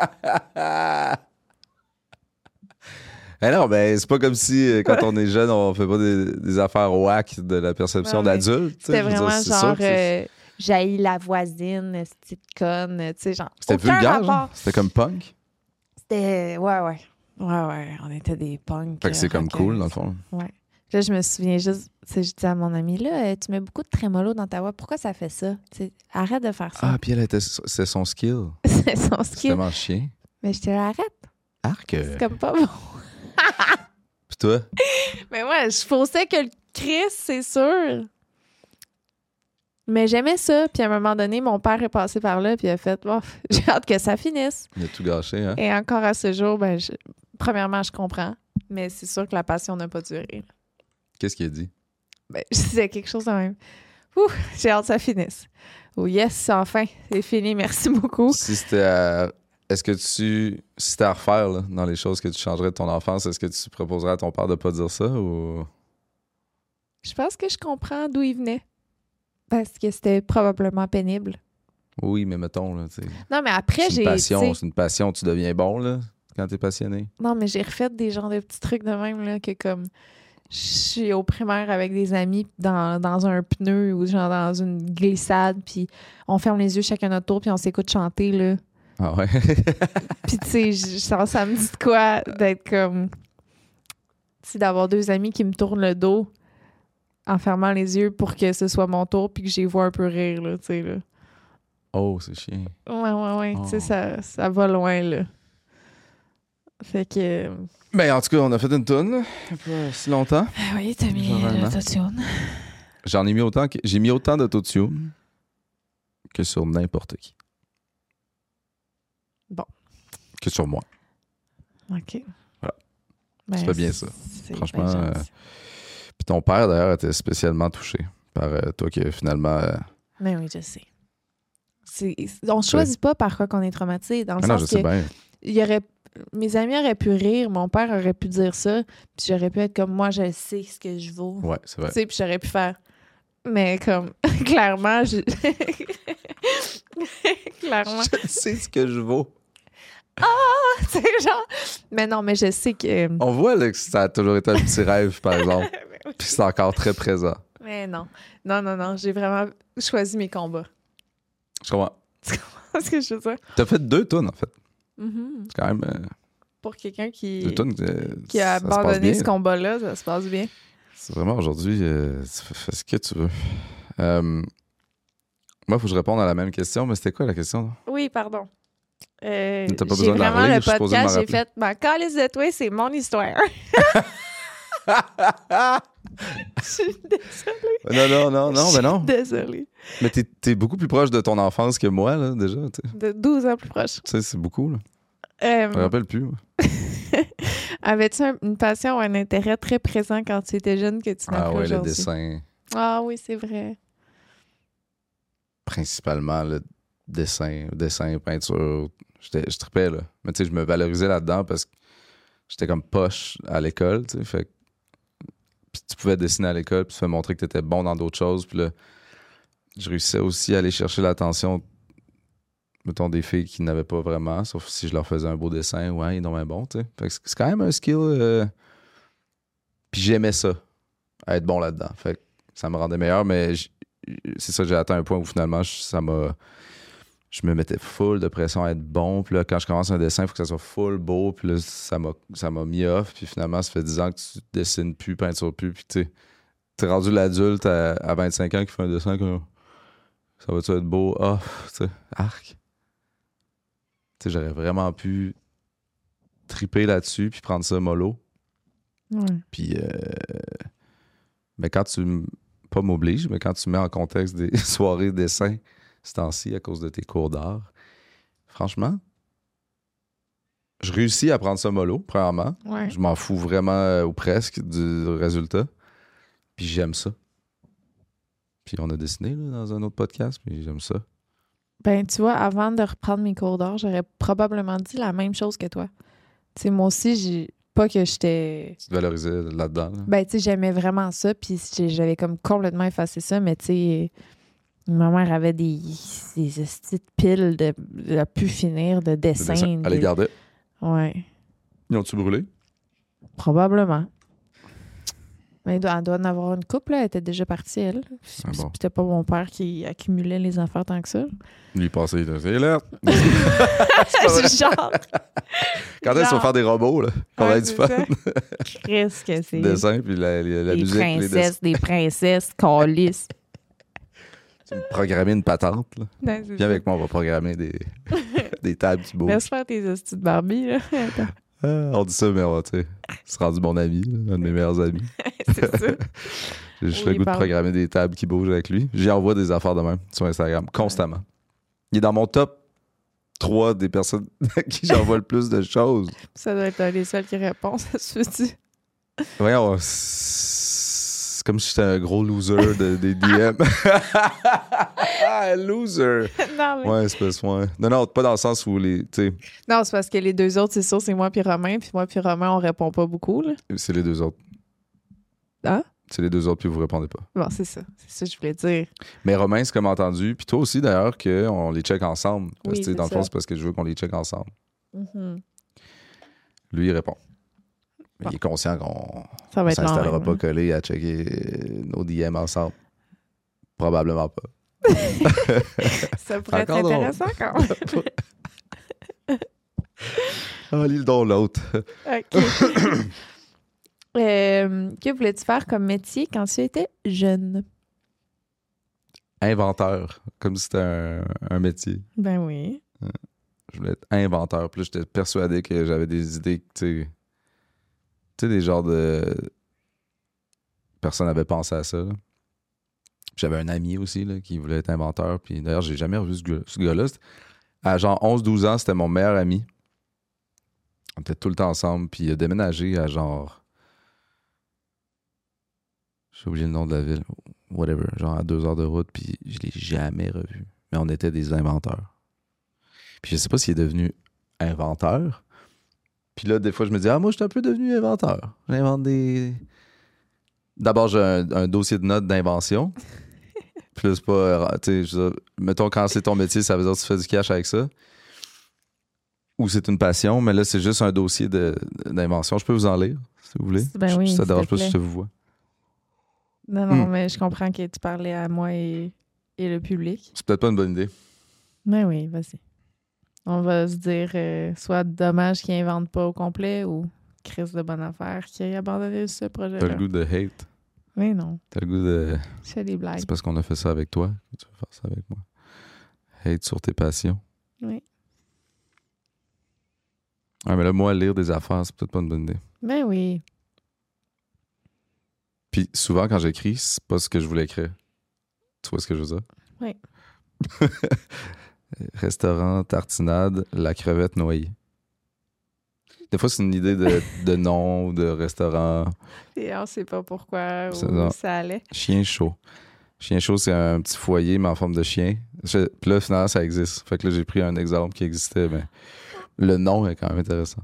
Eh non, ben c'est pas comme si euh, quand on est jeune, on fait pas des, des affaires whack de la perception Non, mais d'adulte. tu sais. C'était Je veux dire, vraiment c'est sûr genre... que c'est- euh, j'haïs la voisine, cette petite conne, tu sais, genre... C'était aucun vulgaire, rapport. genre? C'était comme punk. C'était... Ouais, ouais. Ouais, ouais, on était des punks. Fait que c'est euh, comme rockers. cool, dans le fond. Ouais. Là, je me souviens juste, tu sais, je dis à mon ami, là, euh, tu mets beaucoup de trémolo dans ta voix, pourquoi ça fait ça? Tu sais, arrête de faire ça. Ah, puis elle était, c'est son skill. C'est son C'est skill. tellement chien. Mais je te l'arrête. Arc. C'est comme pas bon. Puis toi? Mais ouais, je faussais que le Chris, c'est sûr. Mais j'aimais ça. Puis à un moment donné, mon père est passé par là, puis il a fait, oh, j'ai hâte que ça finisse. Il a tout gâché, hein? Et encore à ce jour, ben, je- premièrement, je comprends. Mais c'est sûr que la passion n'a pas duré. Qu'est-ce qu'il a dit? Ben, je disais quelque chose de même. Ouh, j'ai hâte que ça finisse. Oh yes, enfin, c'est fini, merci beaucoup. Si c'était à... Est-ce que tu... Si c'était à refaire, là, dans les choses que tu changerais de ton enfance, est-ce que tu proposerais à ton père de pas dire ça ou... Je pense que je comprends d'où il venait. Parce que c'était probablement pénible. Oui, mais mettons, là, tu sais. Non, mais après, C'est j'ai... une passion, tu sais- c'est une passion. Tu deviens bon, là, quand t'es passionné. Non, mais j'ai refait des genres de petits trucs de même, là, que comme... Je suis au primaire avec des amis dans, dans un pneu ou genre dans une glissade, puis on ferme les yeux chacun notre tour, puis on s'écoute chanter, là. Ah ouais? Puis, tu sais, je- ça, ça me dit de quoi d'être comme... Tu sais, d'avoir deux amis qui me tournent le dos en fermant les yeux pour que ce soit mon tour puis que j'y vois un peu rire, là, tu sais, là. Oh, c'est chiant. Ouais, ouais, ouais. Oh. Tu sais, ça, ça va loin, là. Fait que... Ben, en tout cas, on a fait une toune, là. Pas si longtemps. Ah oui, t'as mis Vraiment. l'autotune. J'en ai mis autant que... J'ai mis autant d'autotune que sur n'importe qui. Bon. Que sur moi. OK. Voilà. Ben, Tu fais bien ça. c'est Franchement, bien euh, gentil. Puis ton père, d'ailleurs, était spécialement touché par euh, toi qui, finalement... euh, Mais oui, je sais. C'est... On choisit pas par quoi qu'on est traumatisé, dans le Ah non, je sens sais que bien. il y aurait... mes amis auraient pu rire, mon père aurait pu dire ça, puis j'aurais pu être comme moi, je sais ce que je vaux. Ouais, c'est vrai. Tu sais, puis j'aurais pu faire. Mais comme, clairement, je... clairement, Je sais ce que je vaux. c'est genre... Mais non, mais je sais que... On voit là, que ça a toujours été un petit rêve, par exemple. Puis c'est encore très présent. Mais non, non, non, non, j'ai vraiment choisi mes combats. Je comprends. Tu comprends ce que je veux dire? T'as fait deux tunes, en fait. Mhm. C'est quand même... euh, Pour quelqu'un qui, deux tunes, euh, qui a ça se passe abandonné bien, ce là. combat-là, ça se passe bien. C'est vraiment aujourd'hui, euh, tu fais, fais ce que tu veux. Euh, moi, il faut que je réponde à la même question, mais c'était quoi la question? Là? Oui, pardon. Euh, T'as pas j'ai besoin de la vraiment relire, le je suis supposé podcast, m'en j'ai fait ma calice de toi, c'est mon histoire. Je suis désolée. Non, non, non, non, Je ben non. suis désolée. Mais t'es, t'es beaucoup plus proche de ton enfance que moi, là, déjà. Tu sais. De douze ans plus proche. Tu sais, c'est beaucoup, là. Euh, Je me rappelle plus. moi. Avais-tu un- une passion ou un intérêt très présent quand tu étais jeune que tu n'as Ah plus ouais, le aujourd'hui? dessin. Ah oui, c'est vrai. Principalement, le dessin, dessin, peinture. J'étais, je trippais, là. Mais tu sais, je me valorisais là-dedans parce que j'étais comme poche à l'école, tu sais. Fait que puis tu pouvais dessiner à l'école, puis tu fais montrer que tu étais bon dans d'autres choses. Puis là, je réussissais aussi à aller chercher l'attention, mettons, des filles qui n'avaient pas vraiment, sauf si je leur faisais un beau dessin. Ouais, ils sont bien bons, tu sais. Fait que c'est quand même un skill. euh, Puis j'aimais ça, être bon là-dedans. Fait que ça me rendait meilleur, mais j- c'est ça, j'ai atteint un point où finalement, je- ça m'a... Je me mettais full de pression à être bon. Puis là, quand je commence un dessin, il faut que ça soit full beau. Puis là, ça m'a, ça m'a mis off. Puis finalement, ça fait dix ans que tu dessines plus, peintures plus. Puis tu sais, t'es rendu l'adulte à, à vingt-cinq ans qui fait un dessin comme ça va-tu être beau? Ah, tu sais, arc. Tu sais, j'aurais vraiment pu triper là-dessus puis prendre ça mollo. Ouais. Puis, euh, mais quand tu, m- pas m'obliges, mais quand tu mets en contexte des soirées de dessin, ce temps-ci, à cause de tes cours d'art, franchement, je réussis à prendre ça mollo, premièrement. Ouais. Je m'en fous vraiment, euh, ou presque, du résultat. Puis j'aime ça. Puis on a dessiné là, dans un autre podcast, puis j'aime ça. Ben, tu vois, avant de reprendre mes cours d'art, j'aurais probablement dit la même chose que toi. Tu sais, moi aussi, j'ai pas que j'étais... Tu te valorisais là-dedans. Là. Ben, tu sais, j'aimais vraiment ça, puis j'ai- j'avais comme complètement effacé ça, mais tu sais, ma mère avait des, des petites piles de, de à pu finir de Le dessins. dessin, elle les de- gardait. Ouais, Ils ont-tu brûlé? probablement. Mais elle doit, elle doit en avoir une couple, là. Elle était déjà partie, elle. Puis Ah bon. c'était pas mon père qui accumulait les affaires tant que ça. Lui, il passait, il disait, c'est là. Genre, Quand est-ce qu'on va Genre. faire des robots, là? Qu'on ouais, a du c'est fun. ça. Qu'est-ce que c'est? Le dessin, puis la, la, la des musique. puis les dessins. princesses, des princesses, calices. Tu me programmer une patente, là. Non, c'est Viens ça. avec moi, on va programmer des, des tables qui bougent. Laisse faire tes hosties de Barbie, là. Attends. Ah, on dit ça, mais on va, tu sais, c'est rendu mon ami, là, un de mes meilleurs amis. C'est ça. J'ai juste Oui, le goût parle. de programmer des tables qui bougent avec lui. J'y envoie des affaires de même sur Instagram, constamment. Il est dans mon top trois des personnes à qui j'envoie le plus de choses. Ça doit être un des seuls qui répond, ça se fait-tu? Voyons, c'est comme si j'étais un gros loser de, des D M. Loser! Non, mais... Ouais, c'est pas ça. Ouais. Non, non, pas dans le sens où les. Tu Non, c'est parce que les deux autres, c'est sûr, c'est moi puis Romain. Puis moi puis Romain, on répond pas beaucoup, là. sais, c'est les deux autres. Hein? C'est les deux autres, puis vous répondez pas. Bon, c'est ça. C'est ça que je voulais dire. Mais Romain, c'est comme entendu, puis toi aussi d'ailleurs, qu'on les check ensemble. Parce Oui, que, c'est dans le ça. fond, c'est parce que je veux qu'on les check ensemble. Mhm. Lui, il répond. Mais Bon. il est conscient qu'on Ça ne va être long. s'installera même, pas hein. collé à checker nos D M ensemble. Probablement pas. Ça pourrait être Encore drôle. intéressant quand même. Ah, lis donc l'autre. OK. Euh, que voulais-tu faire comme métier quand tu étais jeune? Inventeur, comme si c'était un, un métier. Ben oui. Je voulais être inventeur. Puis là, j'étais persuadé que j'avais des idées, tu sais, tu sais, des genres de... Personne n'avait pensé à ça. Là. J'avais un ami aussi là, qui voulait être inventeur. Puis d'ailleurs, j'ai jamais revu ce, gars- ce gars-là. C'était- À genre onze douze ans, c'était mon meilleur ami. On était tout le temps ensemble. Puis il a déménagé à genre... J'ai oublié le nom de la ville. Whatever. Genre à deux heures de route. Puis je l'ai jamais revu. Mais on était des inventeurs. Puis je sais pas s'il est devenu inventeur. Puis là, des fois, je me dis, ah, moi, je suis un peu devenu inventeur. J'invente des... D'abord, j'ai un, un dossier de notes d'invention. Puis là, c'est pas... euh, Tu sais, je veux dire, mettons, quand c'est ton métier, ça veut dire que tu fais du cash avec ça. Ou c'est une passion. Mais là, c'est juste un dossier de- d'invention. Je peux vous en lire, si vous voulez. Ben oui, Ça s'il dérange te pas si plaît. je te vous vois. Non, non, Hmm. mais je comprends que tu parlais à moi et, et le public. C'est peut-être pas une bonne idée. Ben oui, vas-y. On va se dire euh, soit dommage qu'il invente pas au complet ou crise de bonne affaire qui a abandonné ce T'as projet-là. le goût de hate. Mais non, T'as le goût de... je fais des blagues. C'est parce qu'on a fait ça avec toi que tu veux faire ça avec moi. Hate sur tes passions. Oui. Ah, mais là, moi, lire des affaires, c'est peut-être pas une bonne idée. Ben oui. Puis souvent, quand j'écris, c'est pas ce que je voulais écrire. Tu vois ce que je veux dire? Oui. Restaurant, tartinade, la crevette noyée. Des fois, c'est une idée de, de nom, de restaurant. Et on sait pas pourquoi C'est où ça. ça allait. Chien chaud. Chien chaud, c'est un petit foyer, mais en forme de chien. Je- Puis là, finalement, ça existe. Fait que là, j'ai pris un exemple qui existait, mais le nom est quand même intéressant.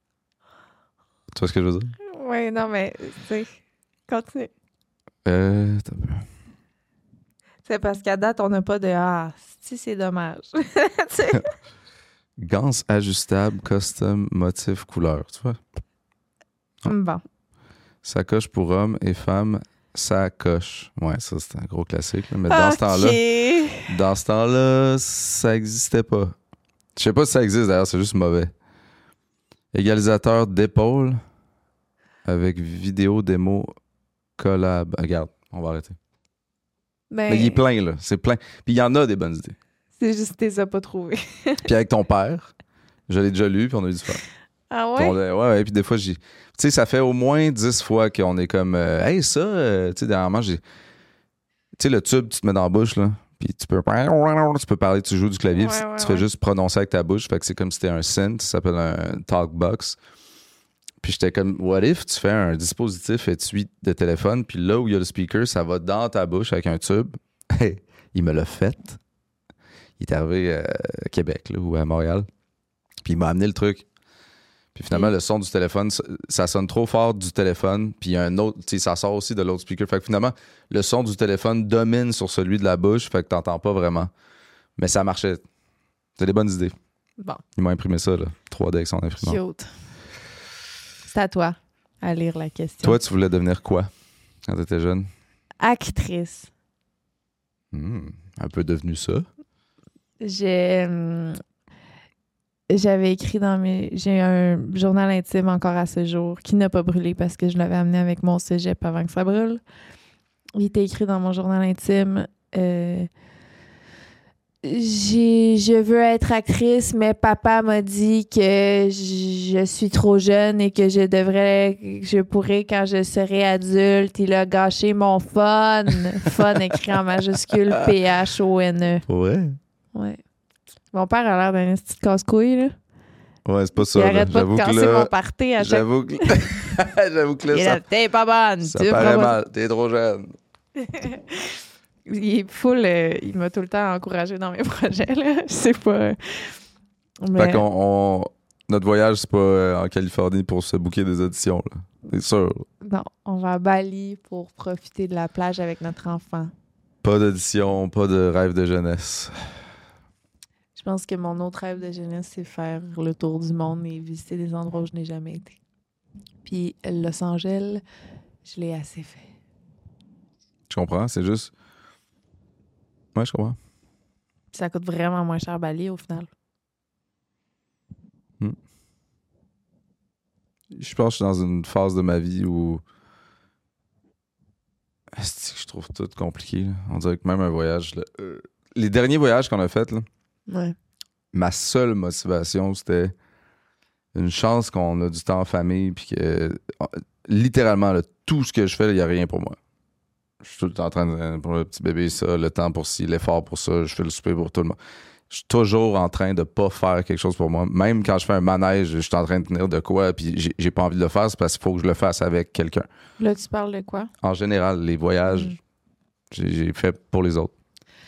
Tu vois ce que je veux dire? Oui, non, mais tu sais, continue. Euh, t'as peu. C'est parce qu'à date, on n'a pas de ah, si c'est dommage. Tu sais? Ganse ajustable, custom, motif, couleur. Tu vois? Bon. Sacoche pour hommes et femmes, sacoche. Ouais, ça, c'est un gros classique. là. Mais dans ce Ok. temps-là, dans ce temps-là, ça existait pas. Je sais pas si ça existe d'ailleurs, c'est juste mauvais. Égalisateur d'épaule avec vidéo démo collab. Ah, regarde, on va arrêter. Ben, Mais il est plein, là. C'est plein. Puis il y en a des bonnes idées. c'est juste que tu les as pas trouvés. Puis avec ton père, je l'ai déjà lu, puis on a eu du fun. Ah Puis on ouais? a- ouais, ouais, puis des fois, j'ai. Tu sais, ça fait au moins dix fois qu'on est comme. euh, hey, ça, euh, tu sais, dernièrement, j'ai. Tu sais, le tube, tu te mets dans la bouche, là. Puis tu peux. Tu peux parler, tu joues du clavier, Ouais, puis ouais, tu fais ouais. juste prononcer avec ta bouche. Fait que c'est comme si c'était un synth, ça s'appelle un talkbox. Puis j'étais comme, what if tu fais un dispositif étui de téléphone, puis là où il y a le speaker, ça va dans ta bouche avec un tube. Hey, il me l'a fait. Il est arrivé euh, à Québec, là, ou à Montréal. Puis il m'a amené le truc. Puis finalement, Mm. le son du téléphone, ça, ça sonne trop fort du téléphone. Puis il y a un autre, tu sais, ça sort aussi de l'autre speaker. Fait que finalement, le son du téléphone domine sur celui de la bouche. Fait que t'entends pas vraiment. Mais ça marchait. C'est des bonnes idées. Bon, Il m'a imprimé ça, là. trois D avec son imprimante. cute. C'est à toi à lire la question. Toi, tu voulais devenir quoi quand t'étais jeune? Actrice. Hmm, un peu devenu ça. J'ai. hum, J'avais écrit dans mes. J'ai un journal intime encore à ce jour qui n'a pas brûlé parce que je l'avais amené avec mon cégep avant que ça brûle. Il était écrit dans mon journal intime. euh, j'ai, je veux être actrice, mais papa m'a dit que je suis trop jeune et que je devrais, que je pourrais quand je serai adulte. Il a gâché mon fun. Fun écrit en majuscule P H O N E. Ouais. Ouais. Mon père a l'air d'un petit casse-couille, là. Ouais, c'est pas ça. Il là. arrête pas de J'avoue que casser là, mon party à chaque J'avoue que... J'avoue que là, Et ça, là, t'es pas bonne. ça tu paraît feras pas mal. T'es trop jeune. ça. Il est full. euh, il m'a tout le temps encouragé dans mes projets, là. Je sais pas. Mais... Fait qu'on... on- notre voyage, c'est pas euh, en Californie pour se booker des auditions, là. C'est sûr. Non, on va à Bali pour profiter de la plage avec notre enfant. Pas d'audition, pas de rêve de jeunesse. Je pense que mon autre rêve de jeunesse, c'est faire le tour du monde et visiter des endroits où je n'ai jamais été. Puis Los Angeles, je l'ai assez fait. Je comprends, c'est juste... Ouais, je comprends. Ça coûte vraiment moins cher Bali, au final. Hmm. Je pense que je suis dans une phase de ma vie où... Est-ce que je trouve tout compliqué, là. On dirait que même un voyage... Là, euh, les derniers voyages qu'on a faits, là, Ouais. ma seule motivation, c'était une chance qu'on a du temps en famille, puis que euh, littéralement, là, tout ce que je fais, il n'y a rien pour moi. Je suis tout le temps en train de... Pour le petit bébé, ça, le temps pour ci, l'effort pour ça, je fais le souper pour tout le monde. Je suis toujours en train de pas faire quelque chose pour moi. Même quand je fais un manège, je suis en train de tenir de quoi, puis j'ai, j'ai pas envie de le faire, c'est parce qu'il faut que je le fasse avec quelqu'un. Là, tu parles de quoi? En général, les voyages, Mm. j'ai, j'ai fait pour les autres.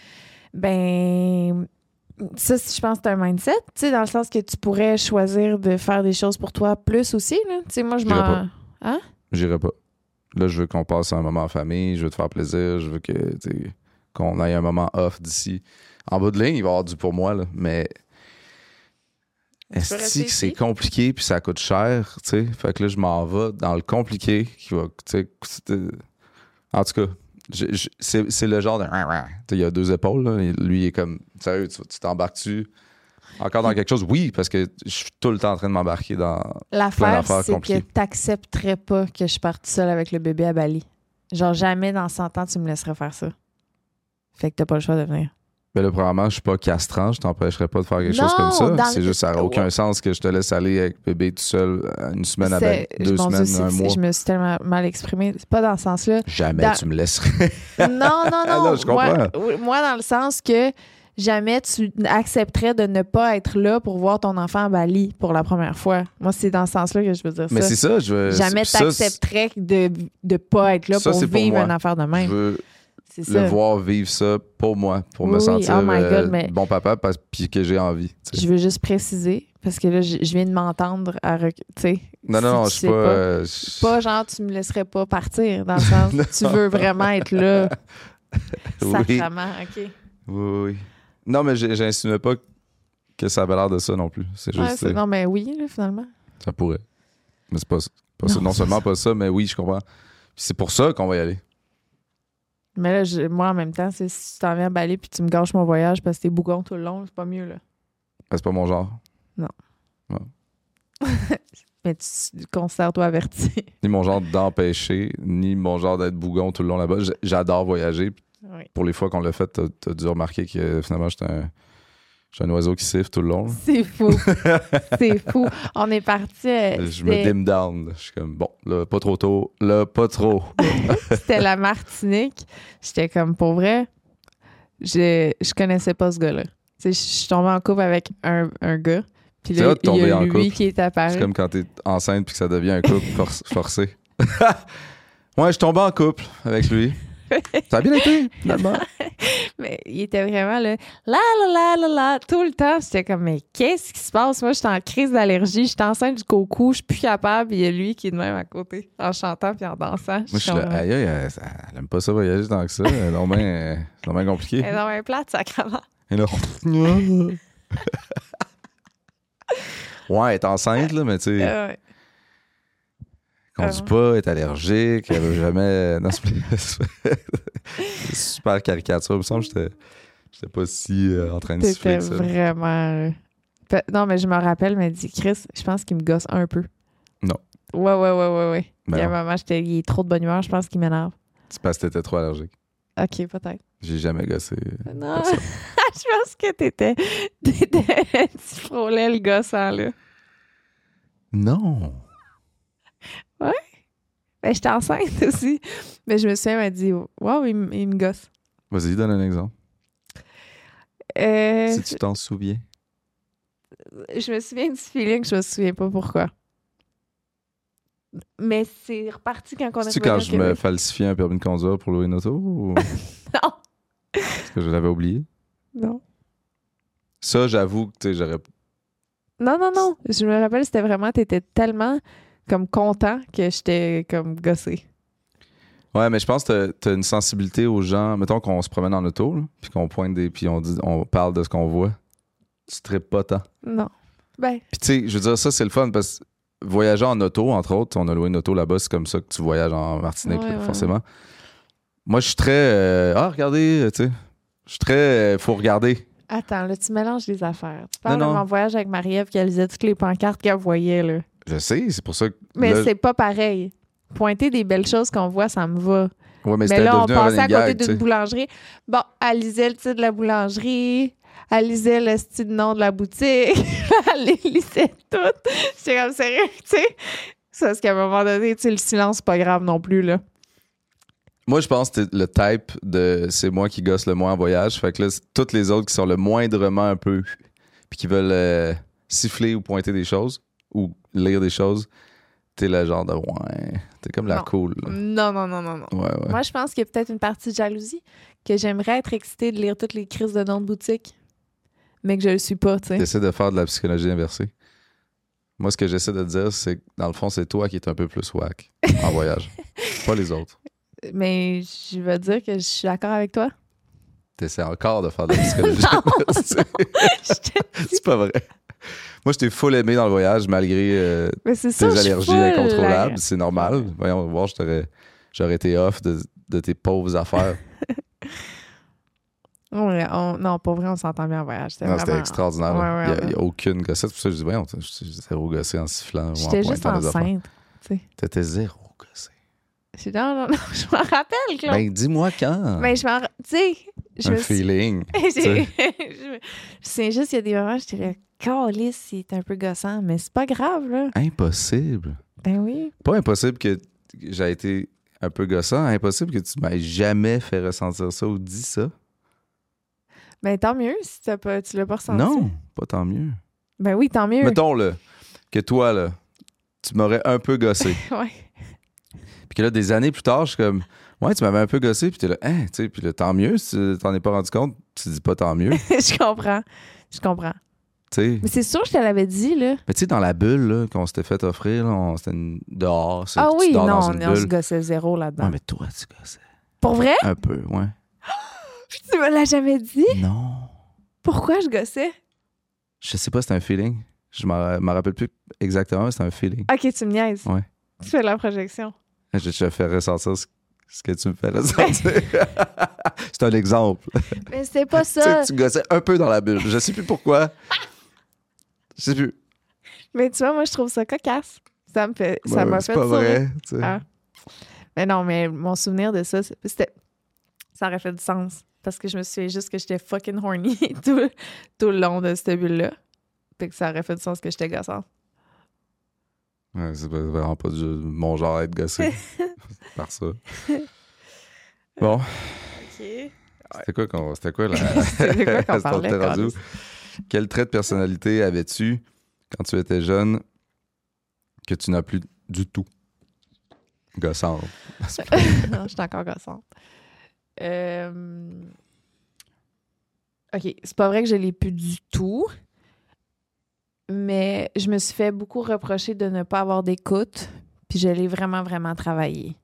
Ben, ça, je pense que c'est un mindset, tu sais, dans le sens que tu pourrais choisir de faire des choses pour toi plus aussi, là. Tu sais, moi, je J'irai m'en... pas. Hein? J'irai pas. Là, je veux qu'on passe un moment en famille, je veux te faire plaisir, je veux que, tu sais, qu'on ait un moment off d'ici. En bout de ligne, il va y avoir du pour moi, là, mais peux est-ce rester que c'est ici? compliqué puis ça coûte cher, tu sais? Fait que là, je m'en vais dans le compliqué qui va, tu sais, c'était- en tout cas, je- je- c'est, c'est le genre de... Tu sais, il y a deux épaules, là, et lui, il est comme, sérieux, tu, tu t'embarques-tu encore dans quelque chose? Oui, parce que je suis tout le temps en train de m'embarquer dans... L'affaire, d'affaires c'est que compliquées. t'accepterais pas que je parte seule avec le bébé à Bali. Genre, jamais dans cent ans, tu me laisserais faire ça. Fait que t'as pas le choix de venir. Mais là, premièrement, je suis pas castrant, je t'empêcherais pas de faire quelque Non, chose comme ça. dans C'est le- juste, ça n'a aucun Ouais. sens que je te laisse aller avec bébé tout seul euh, une semaine à C'est- Bali, deux mon Dieu, semaines, c'est- un c'est- mois. Je me suis tellement mal exprimée. C'est pas dans ce sens-là. Jamais dans- tu me laisserais. Non, non, non. Ah non, je comprends. Moi, oui, moi, dans le sens que jamais tu accepterais de ne pas être là pour voir ton enfant à Bali pour la première fois. Moi, c'est dans ce sens-là que je veux dire Mais ça. c'est ça, je veux. Jamais c'est- ça, t'accepterais de ne pas être là ça, pour c'est pour vivre moi. une affaire de Je même. veux C'est le ça. voir vivre ça pour moi, pour me Oui, sentir oh my euh, God, mais- bon papa, parce puis que j'ai envie. tu sais. Je veux juste préciser, parce que là, je je viens de m'entendre à rec- tu sais. Non, non, si non, tu je suis sais pas. euh, je- Pas genre, tu me laisserais pas partir, dans le sens tu veux vraiment être là. Oui. Sacrement, OK. Oui, oui, oui. Non, mais j'ai- j'insinuais pas que ça avait l'air de ça non plus. C'est juste. Ouais, c'est- tu sais, non, mais oui, là, finalement. Ça pourrait. Mais c'est pas, pas ça. Non, Non c'est seulement ça. pas ça, mais oui, je comprends. Puis c'est pour ça qu'on va y aller. Mais là, je- moi, en même temps, c'est si tu t'en viens à Bali puis tu me gâches mon voyage parce que t'es bougon tout le long, c'est pas mieux, là. C'est pas mon genre. Mais tu considères-toi averti. Ni mon genre d'empêcher, ni mon genre d'être bougon tout le long là-bas. J- J'adore voyager. Oui. Pour les fois qu'on l'a fait, t'as, t'as dû remarquer que finalement, j'étais un, j'étais un oiseau qui siffle tout le long. là. C'est fou. C'est fou. On est parti. euh, Je me c'était- dim down. là. Je suis comme, bon, là, pas trop tôt. Là, pas trop. C'était la Martinique. J'étais comme, pour vrai, je, je connaissais pas ce gars-là. Tu sais, je suis tombée en couple avec un, un gars. Puis C'est là, hot de il y tomber a en lui couple. qui est apparu. C'est comme quand t'es enceinte puis que ça devient un couple for- forcé. Ouais, je suis tombé en couple avec lui. Ça a bien été, finalement. Mais il était vraiment là, la la la la la, tout le temps. J'étais comme, mais qu'est-ce qui se passe? Moi, j'étais en crise d'allergie, j'étais enceinte jusqu'au cou, je suis plus capable. Puis il y a lui qui est de même à côté, en chantant puis en dansant. Moi, je suis là, aïe, aïe, elle, elle aime pas ça voyager tant que ça. Elle est donc bien, euh, c'est donc bien compliqué. Elle est dans un plat, sacrément. Et là, ouais, elle est enceinte, là, mais tu sais, Euh, ouais. elle conduit pas, elle est allergique, elle veut jamais. Non, c'est c'est super caricature. Il me semble que j'étais, j'étais pas si euh, en train de siffler C'était que ça. vraiment. euh, Pe- Non, mais je me rappelle, mais dit Chris, je pense qu'il me gosse un peu. Non. Ouais, ouais, ouais, ouais, ouais. Ben Il y a un non. moment, j'étais, il est trop de bonne humeur, je pense qu'il m'énerve. C'est parce que t'étais trop allergique. Ok, peut-être. J'ai jamais gossé. Non, personne. je pense que t'étais. T'étais. Tu frôlais le gossant, là. Non. Ben, j'étais enceinte aussi. Mais je me souviens, elle m'a dit, waouh, il, m- il me gosse. Vas-y, donne un exemple. Euh, Si tu t'en souviens. Je me souviens du feeling, je me souviens pas pourquoi. Mais c'est reparti quand on est C'est-tu revenu quand au je me Québec. falsifiais un permis de conduire pour louer une auto ou Non, est-ce que je l'avais oublié? non. Ça, j'avoue que tu sais, j'aurais Non, non, non. Je me rappelle, c'était vraiment, t'étais tellement comme content que j'étais comme gossée. Ouais, mais je pense que t'as, t'as une sensibilité aux gens. Mettons qu'on se promène en auto, là, puis qu'on pointe des. Puis on, dit, on parle de ce qu'on voit. Tu trippes pas tant. Non. Ben, Puis tu sais, je veux dire, ça, c'est le fun parce que voyager en auto, entre autres, on a loué une auto là-bas, c'est comme ça que tu voyages en Martinique, Ouais, là, ouais, forcément. Moi, je suis très. euh, ah, regardez, tu sais. Je suis très. euh, faut regarder. attends, là, tu mélanges les affaires. Tu parles Non, de non. mon voyage avec Marie-Ève qui lisait toutes les pancartes qu'elle voyait, là. Je sais, c'est pour ça que. Mais là- c'est pas pareil. Pointer des belles choses qu'on voit, ça me va. Ouais, mais, Mais c'était là, on devenu un passait à running côté gag, tu d'une sais. boulangerie. Bon, elle lisait le titre de la boulangerie. Elle lisait le style nom de la boutique. Elle les lisait toutes. J'étais comme sérieux, tu sais. C'est parce qu'à un moment donné, tu sais, le silence, c'est pas grave non plus, là. Moi, je pense que t'es le type de c'est moi qui gosse le moins en voyage. Fait que là, c'est toutes les autres qui sont le moindrement un peu puis qui veulent euh, siffler ou pointer des choses ou lire des choses, t'es le genre de ouais. T'es comme la Non. cool. là. Non, non, non, non, non. Ouais, ouais. Moi, je pense qu'il y a peut-être une partie de jalousie que j'aimerais être excitée de lire toutes les crises de noms de boutique, mais que je le suis pas, tu sais. T'essaies de faire de la psychologie inversée. Moi, ce que j'essaie de te dire, c'est que dans le fond, c'est toi qui es un peu plus whack en voyage. Pas les autres. Mais je veux dire que je suis d'accord avec toi. T'essaies encore de faire de la psychologie Non. inversée. Je te- C'est pas vrai. Moi, je t'ai full aimé dans le voyage, malgré euh, Mais c'est ça, tes je suis allergies full, incontrôlables. là. C'est normal. Voyons voir, je t'aurais- j'aurais été off de, de tes pauvres affaires. Ouais, on- non, pas vrai, on s'entend bien en voyage. C'était Non, c'était vraiment- extraordinaire. Ouais, là. ouais, Il n'y a, ouais. aucune gossette. C'est pour ça que je dis, voyons, je suis zéro gossé en sifflant ou en J'étais juste pointant les affaires. enceinte. Tu sais. T'étais zéro gossé. Je suis non, non, non, je m'en rappelle, Claude. Ben, dis-moi quand. Mais je m'en. ra- Tu sais, je Un me suis. feeling. J'ai- sais. je me- C'est juste qu'il y a des moments où j'étais là, calice, il est un peu gossant, mais c'est pas grave, là. Impossible. Ben oui. Pas impossible que j'ai été un peu gossant. Impossible que tu m'aies jamais fait ressentir ça ou dit ça. Ben tant mieux si t'as pas, tu l'as pas ressenti. Non, pas tant mieux. Ben oui, tant mieux. Mettons, là, que toi, là, tu m'aurais un peu gossé. Ouais. Puis que là, des années plus tard, je suis comme, ouais, tu m'avais un peu gossé. Puis t'es là, hein, tu sais, puis là, tant mieux. Si tu t'en es pas rendu compte, tu dis pas tant mieux. Tu Je comprends. Je comprends. sais. Mais c'est sûr que je te l'avais dit, là. Mais tu sais, dans la bulle, là, qu'on s'était fait offrir, là, on, c'était une- dehors. c'est- Ah tu oui, dors non, dans on, une on se bulle. gossait zéro là-dedans. Ouais, mais toi, tu gossais. Pour vrai? Un peu, ouais. Tu me l'as jamais dit? Non. Pourquoi je gossais? Je sais pas, c'est un feeling. Je m'en m'en rappelle plus exactement, mais c'est un feeling. Ok, tu me niaises. Ouais. Tu fais la projection. Je te fais ressentir ce, ce que tu me fais ressentir. C'est un exemple. Mais c'est pas Tu sais, ça. tu gossais un peu dans la bulle. Je sais plus pourquoi. Je sais plus. Mais tu vois, moi, je trouve ça cocasse. Ça me fait. Ça Ouais, m'a c'est fait pas sourire. vrai. tu sais. Ah. Mais non, mais mon souvenir de ça, c'est- c'était. Ça aurait fait du sens. Parce que je me souviens juste que j'étais fucking horny tout, tout le long de cette bulle-là. Puis que ça aurait fait du sens que j'étais gossante. Ouais, c'est pas- vraiment pas du- mon genre à être gossé par ça. Bon, OK. c'était quoi, qu'on- c'était quoi la... C'était quoi qu'on C'était parlait, rendu où? Carlis? Quel trait de personnalité avais-tu quand tu étais jeune que tu n'as plus du tout? Gossante. Non, je suis encore gossante. Euh... OK, c'est pas vrai que je l'ai plus du tout, mais je me suis fait beaucoup reprocher de ne pas avoir d'écoute, puis je l'ai vraiment, vraiment travaillé.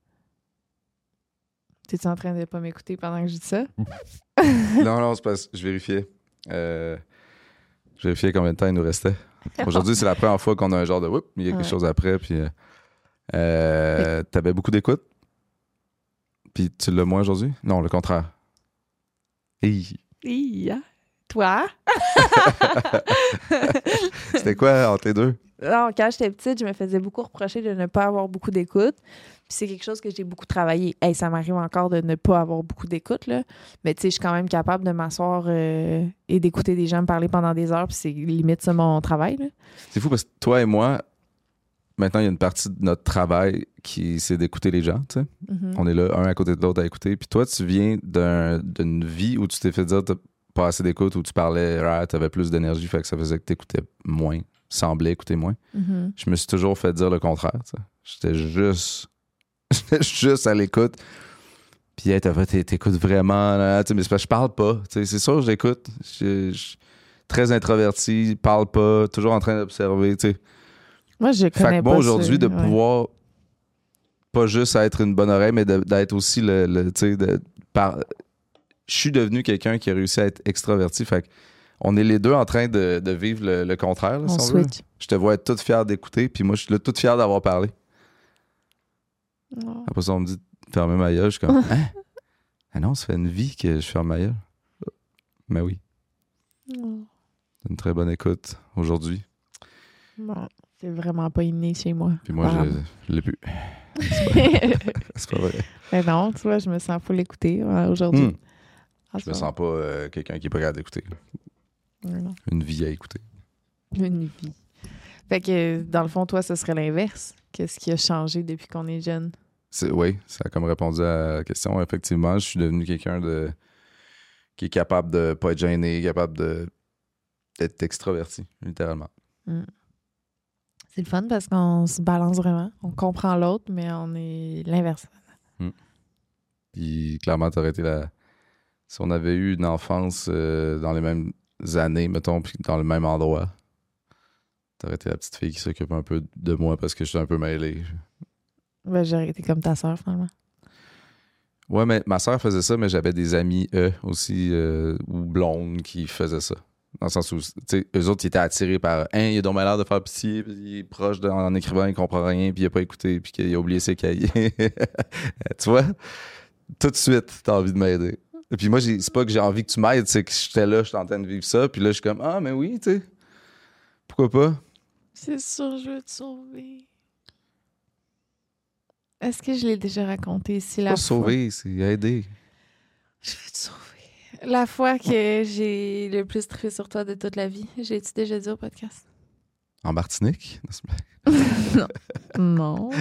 T'es-tu en train de pas m'écouter pendant que je dis ça? Non, non, c'est parce que je vérifiais. Euh, je vérifiais combien de temps il nous restait. Aujourd'hui, c'est la première fois qu'on a un genre de whoop, il y a quelque Ouais. chose après, puis euh, euh, t'avais beaucoup d'écoute. Puis tu l'as moins aujourd'hui? Non, le contraire. Hi. Hi, hein? Toi? C'était quoi entre les deux? Non, quand j'étais petite, je me faisais beaucoup reprocher de ne pas avoir beaucoup d'écoute. Puis c'est quelque chose que j'ai beaucoup travaillé. Hey, ça m'arrive encore de ne pas avoir beaucoup d'écoute, là. Mais tu sais, je suis quand même capable de m'asseoir euh, et d'écouter des gens me parler pendant des heures. Puis c'est limite ça mon travail, là. C'est fou parce que toi et moi, maintenant, il y a une partie de notre travail qui c'est d'écouter les gens, tu sais. Mhm. On est là, un à côté de l'autre à écouter. Puis toi, tu viens d'un- d'une vie où tu t'es fait dire t'as pas assez d'écoute, où tu parlais, ah, t'avais plus d'énergie, fait que ça faisait que t'écoutais moins, semblais écouter moins. Mhm. Je me suis toujours fait dire le contraire, tu sais. J'étais juste... J'étais juste à l'écoute. Puis, hey, t'as fait, t'é- t'écoutes vraiment, là, tu sais, mais c'est parce que je parle pas. Tu sais, c'est sûr, j'écoute. Je- je- très introverti, parle pas, toujours en train d'observer, tu sais. Moi, je Fait connais que pas moi, aujourd'hui, ça, de ouais. pouvoir pas juste être une bonne oreille, mais de- d'être aussi le, le tu sais, de par... je suis devenu quelqu'un qui a réussi à être extraverti, fait que on est les deux en train de, de vivre le, le contraire, là, On si on veut. switch. Je te vois être toute fière d'écouter, puis moi, je suis là toute fière d'avoir parlé. Oh. Après ça, on me dit de fermer ma gueule. Je suis comme, hein? Ah non, ça fait une vie que je ferme ma gueule. Mais oui, Oh. une très bonne écoute aujourd'hui. Bon, c'est vraiment pas inné chez moi. Puis moi, Bam. je, je l'ai plus. C'est pas vrai. Mais non, tu vois, je me sens full écouter euh, aujourd'hui. Hmm. Ah, Je me ça sens pas euh, quelqu'un qui est pas capable d'écouter. va. Ouais, non. Une vie à écouter. Une vie. Fait que, dans le fond, toi, ce serait l'inverse. Qu'est-ce qui a changé depuis qu'on est jeune? C'est, oui, ça a comme répondu à la question. Effectivement, je suis devenu quelqu'un de qui est capable de pas être gêné, capable de d'être extraverti, littéralement. Mm. C'est le fun parce qu'on se balance vraiment. On comprend l'autre, mais on est l'inverse. Puis clairement, t'aurais été la... Si on avait eu une enfance euh, dans les mêmes années, mettons, puis dans le même endroit, t'aurais été la petite fille qui s'occupe un peu de moi parce que je suis un peu mêlé. Ben, j'aurais été comme ta sœur, finalement. Ouais, mais ma soeur faisait ça, mais j'avais des amis, eux, aussi, euh, ou blondes, qui faisaient ça. Dans le sens où, tu sais, eux autres, ils étaient attirés par « Hein, il a donc l'air de faire pitié, puis il est proche de, en écrivant, il comprend rien, puis il a pas écouté, puis qu'il a oublié ses cahiers. » Tu vois? Tout de suite, t'as envie de m'aider. Et puis moi, j'ai, c'est pas que j'ai envie que tu m'aides, c'est que j'étais là, j'étais en train de vivre ça, puis là, je suis comme « Ah, mais oui, tu sais, pourquoi pas? » C'est sûr, je veux te sauver. Est-ce que je l'ai déjà raconté ici la Pas fois? sauver, c'est aider. Je veux te sauver. La fois que j'ai le plus trippé sur toi de toute la vie, j'ai-tu déjà dit au podcast? En Martinique? Non. Non.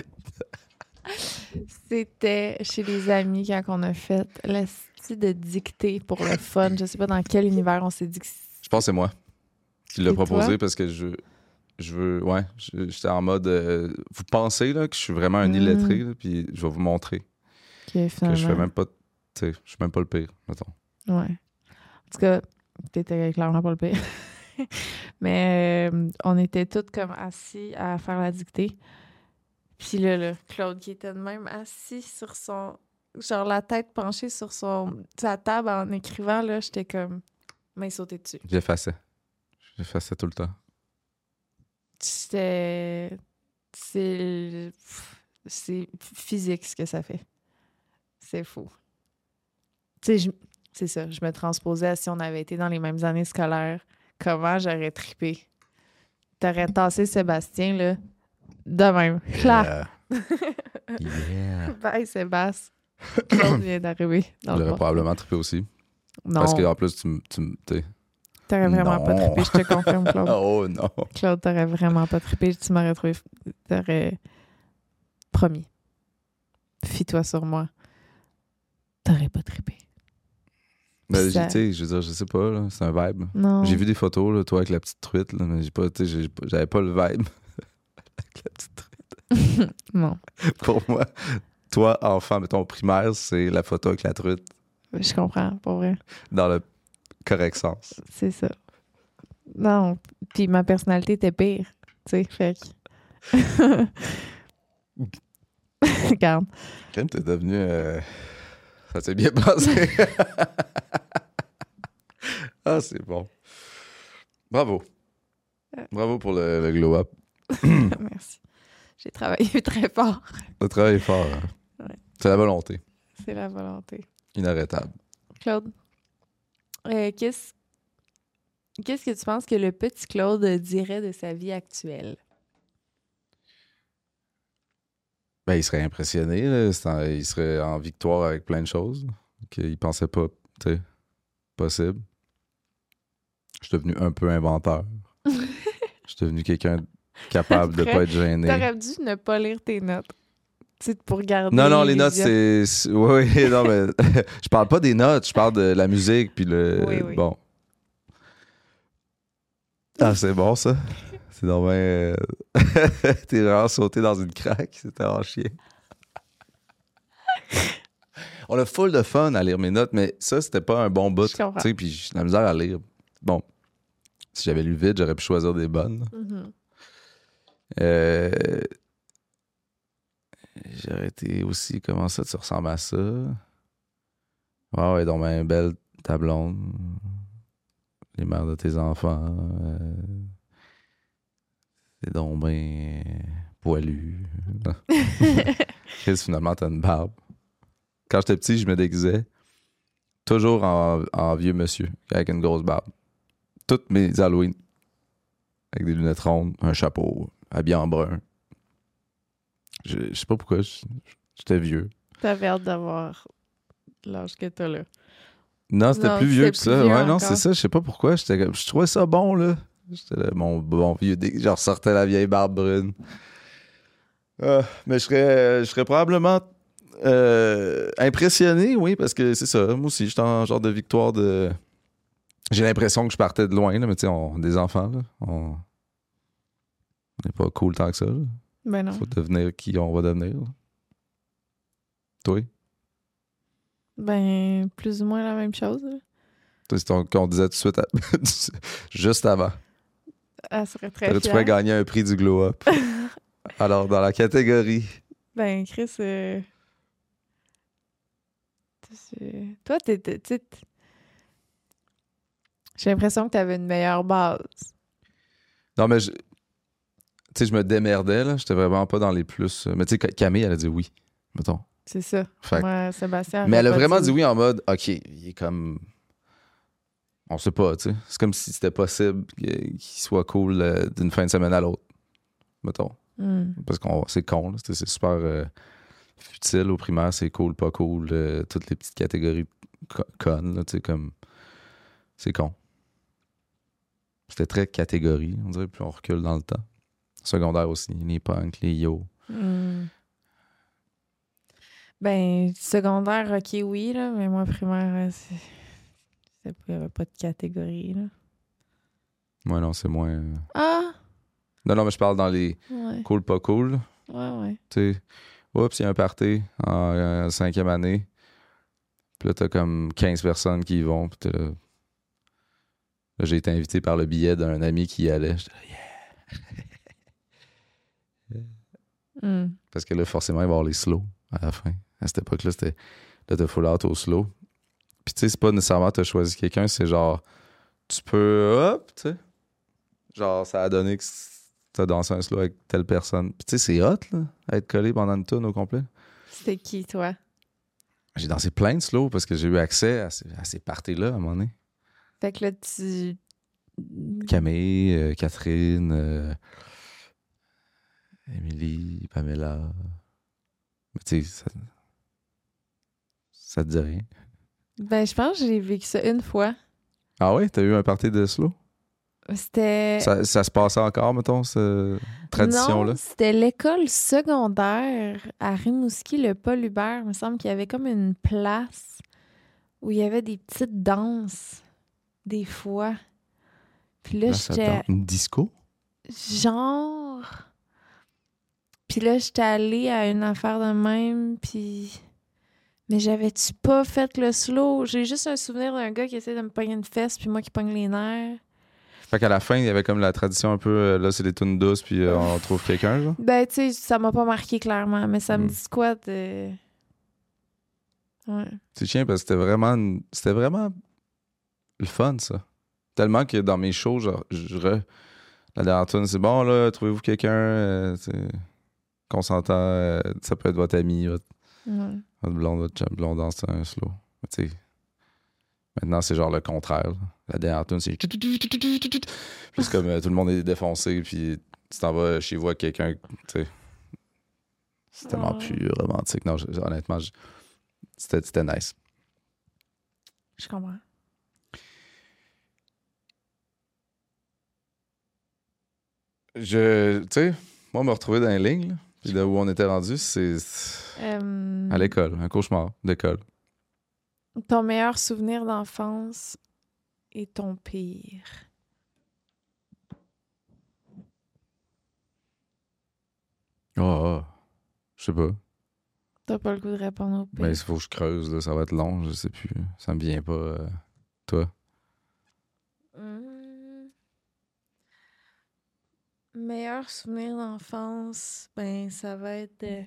C'était chez les amis quand on a fait la style de dictée pour le fun. Je sais pas dans quel univers on s'est dit que Je pense que c'est moi qui l'ai C'est proposé toi? parce que je, je veux. Ouais, je- j'étais en mode. euh, vous pensez là, que je suis vraiment un Mm. illettré, là, puis je vais vous montrer que que finalement... je fais même pas. Tu sais, je suis même pas le pire, mettons. Ouais. En tout cas, t'étais clairement pas le pire. Mais euh, on était tous comme assis à faire la dictée. Puis là, là, Claude qui était de même assis sur son... Genre la tête penchée sur son sa table en écrivant, là, j'étais comme... main sautée dessus. J'effaçais. J'effaçais tout le temps. C'était... C'est... C'est physique ce que ça fait. C'est fou. Tu sais, je- c'est ça. Je me transposais à si on avait été dans les mêmes années scolaires. Comment j'aurais trippé. T'aurais tassé Sébastien, là, de même. Clac! Yeah. yeah. Bye, Sébastien. Claude vient d'arriver dans le J'aurais bar. probablement trippé aussi. Non, Parce qu'en plus, tu me. Tu me- t'sais. t'aurais vraiment Non. pas trippé, je te confirme, Claude. Oh non. Claude, t'aurais vraiment pas trippé. Tu m'aurais trouvé... T'aurais... Promis. Fie-toi sur moi. T'aurais pas trippé. Ben, Puis ça- j'ai- tu sais, je veux dire, je sais pas, là, c'est un vibe. Non. J'ai vu des photos, là, toi avec la petite truite, là, mais j'ai pas, tu sais, j'ai pas- j'avais pas le vibe. Avec la petite truite. Non. Pour moi, toi, enfant, mettons, primaire, c'est la photo avec la truite Je comprends, pour vrai. dans le correct sens. C'est ça. Non. Puis ma personnalité était pire. Tu sais, fait que... Regarde. Quand t'es devenu... euh, Ça s'est bien passé. Ah, c'est bon. Bravo. Bravo pour le, le glow-up. Merci. J'ai travaillé très fort. Le travail est fort. Hein? Ouais. C'est la volonté. C'est la volonté. Inarrêtable. Claude, euh, qu'est-ce qu'est-ce que tu penses que le petit Claude dirait de sa vie actuelle? Ben, il serait impressionné. Là. C'est en- il serait en victoire avec plein de choses qu'il pensait pas, tu sais, possible. Je suis devenu un peu inventeur. Je suis devenu quelqu'un capable de pas être gêné. T'aurais dû ne pas lire tes notes. Tu sais, pour garder. Non, non, les notes, yeux. c'est... c'est- Oui, oui, non, mais... je parle pas des notes, je parle de la musique, puis le... Oui, oui. Bon. Ah, c'est bon, ça? C'est normal... Euh... T'es vraiment sauté dans une craque, c'était en chien. On a full de fun à lire mes notes, mais ça, c'était pas un bon bout, Je comprends. tu sais, puis j'ai de la misère à lire. Bon. Si j'avais lu vite, j'aurais pu choisir des bonnes. Mhm. Euh... J'aurais été aussi, comment ça, tu ressembles à ça? Ouais, ouais, donc ben belle ta blonde. Les mères de tes enfants. Euh... C'est donc ben poilu. Chris, finalement, t'as une barbe. Quand j'étais petit, je me déguisais toujours en, en vieux monsieur, avec une grosse barbe. Toutes mes Halloween. Avec des lunettes rondes, un chapeau, habillé en brun. Je, je sais pas pourquoi, je- j'étais vieux. T'avais hâte d'avoir l'âge que t'as là. Non, c'était Non, plus vieux que c'était ça. plus vieux Ouais, non, encore. c'est ça. Je sais pas pourquoi. J'étais comme- je trouvais ça bon, là. J'étais là, mon bon vieux dé... Genre, sortais la vieille barbe brune. Ah, mais je serais, je serais probablement euh, impressionné, oui, parce que c'est ça. Moi aussi, j'étais en genre de victoire de. J'ai l'impression que je partais de loin, là, mais tu sais, on des enfants, là. On on n'est pas cool tant que ça, là. Ben non. Faut devenir qui on va devenir. Là. Toi? Ben, plus ou moins la même chose. là. Toi, c'est ton- qu'on disait tout de suite, à- juste avant. Elle serait très T'aurais-tu fière. pourrais gagner un prix du Glow Up. Alors, dans la catégorie. Ben, Chris, euh... tu- toi, t'es, t'es- tu sais, t- j'ai l'impression que t'avais une meilleure base. Non, mais je- tu sais, je me démerdais, là. J'étais vraiment pas dans les plus. euh, Mais tu sais, Ca- Camille, elle a dit oui, mettons. C'est ça. Fait que- Moi, Sébastien. mais elle a aurait pas vraiment dit oui en mode, OK, il est comme. On sait pas, tu sais. C'est comme si c'était possible que- qu'il soit cool euh, d'une fin de semaine à l'autre, mettons. Hmm. Parce que c'est con, là. C'est c'est super euh, futile au primaire, c'est cool, pas cool, euh, toutes les petites catégories co- connes, là, tu sais, comme. C'est con. C'était très catégorie, on dirait, puis on recule dans le temps. Secondaire aussi, les punks, les yo. Hmm. Ben, secondaire, ok, oui, là, mais moi, primaire, euh, c'est... c'est pas- il y avait pas de catégorie, là. Moi, non, c'est moins. euh, Ah! Non, non, mais je parle dans les Ouais, cool, pas cool. là. ouais, ouais. Tu sais, oups, il y a un party en euh, cinquième année. Puis là, t'as comme quinze personnes qui y vont. Puis t'es là. Là, j'ai été invité par le billet d'un ami qui y allait. J'étais là, yeah. Hmm. Parce que là, forcément, il va y avoir les slows à la fin. À cette époque-là, c'était. Là, t'as full out au slow. Puis tu sais, c'est pas nécessairement t'as choisi quelqu'un, c'est genre. Tu peux. Hop, tu sais. Genre, ça a donné que t'as dansé un slow avec telle personne. Puis tu sais, c'est hot, là, à être collé pendant une tune au complet. C'était qui, toi? J'ai dansé plein de slow parce que j'ai eu accès à ces, à ces parties-là à un moment donné. Fait que là, tu... Camille, euh, Catherine, euh, Émilie, Pamela. Mais tu sais, ça, ça te dit rien. Ben, je pense que j'ai vécu ça une fois. Ah ouais? T'as eu un party de slow? C'était... Ça, ça se passait encore, mettons, cette tradition-là? Non, c'était l'école secondaire à Rimouski, le Paul Hubert. Il me semble qu'il y avait comme une place où il y avait des petites danses, des fois. Puis là, Là, ça j'étais danse. Une disco? genre... Puis là, j'étais allée à une affaire de même, puis... Mais j'avais-tu pas fait le slow? J'ai juste un souvenir d'un gars qui essaie de me pogner une fesse, puis moi qui pogne les nerfs. Fait qu'à la fin, il y avait comme la tradition un peu, euh, là, c'est des tunes douces, puis euh, on trouve quelqu'un, genre? Ben, tu sais, ça m'a pas marqué clairement, mais ça me Mm. dit quoi de... Ouais. C'est chiant parce que c'était vraiment, une- c'était vraiment le fun, ça. Tellement que dans mes shows, genre, je re... la dernière tune, c'est bon, là, trouvez-vous quelqu'un, euh, tu sais, consentant, euh, ça peut être votre ami, votre, Ouais. votre blonde, votre chum, blonde danse un slow. Mais tu sais, maintenant, c'est genre le contraire. là. La dernière tune, c'est... Puis c'est comme euh, tout le monde est défoncé, puis tu t'en vas chez vous avec quelqu'un, tu sais. C'est tellement Ouais. plus romantique. Non, je- honnêtement, je- c'était, c'était nice. Je comprends. Je, tu sais, moi, me retrouver dans les lignes, là, puis de où on était rendu, c'est Euh, à l'école, un cauchemar d'école. ton meilleur souvenir d'enfance et ton pire. Ah, ah, je sais pas. T'as pas le goût de répondre au pire. Mais il faut que je creuse, là, ça va être long, je sais plus. Ça me vient pas. euh, toi? Hum, meilleur souvenir d'enfance, ben, ça va être... euh,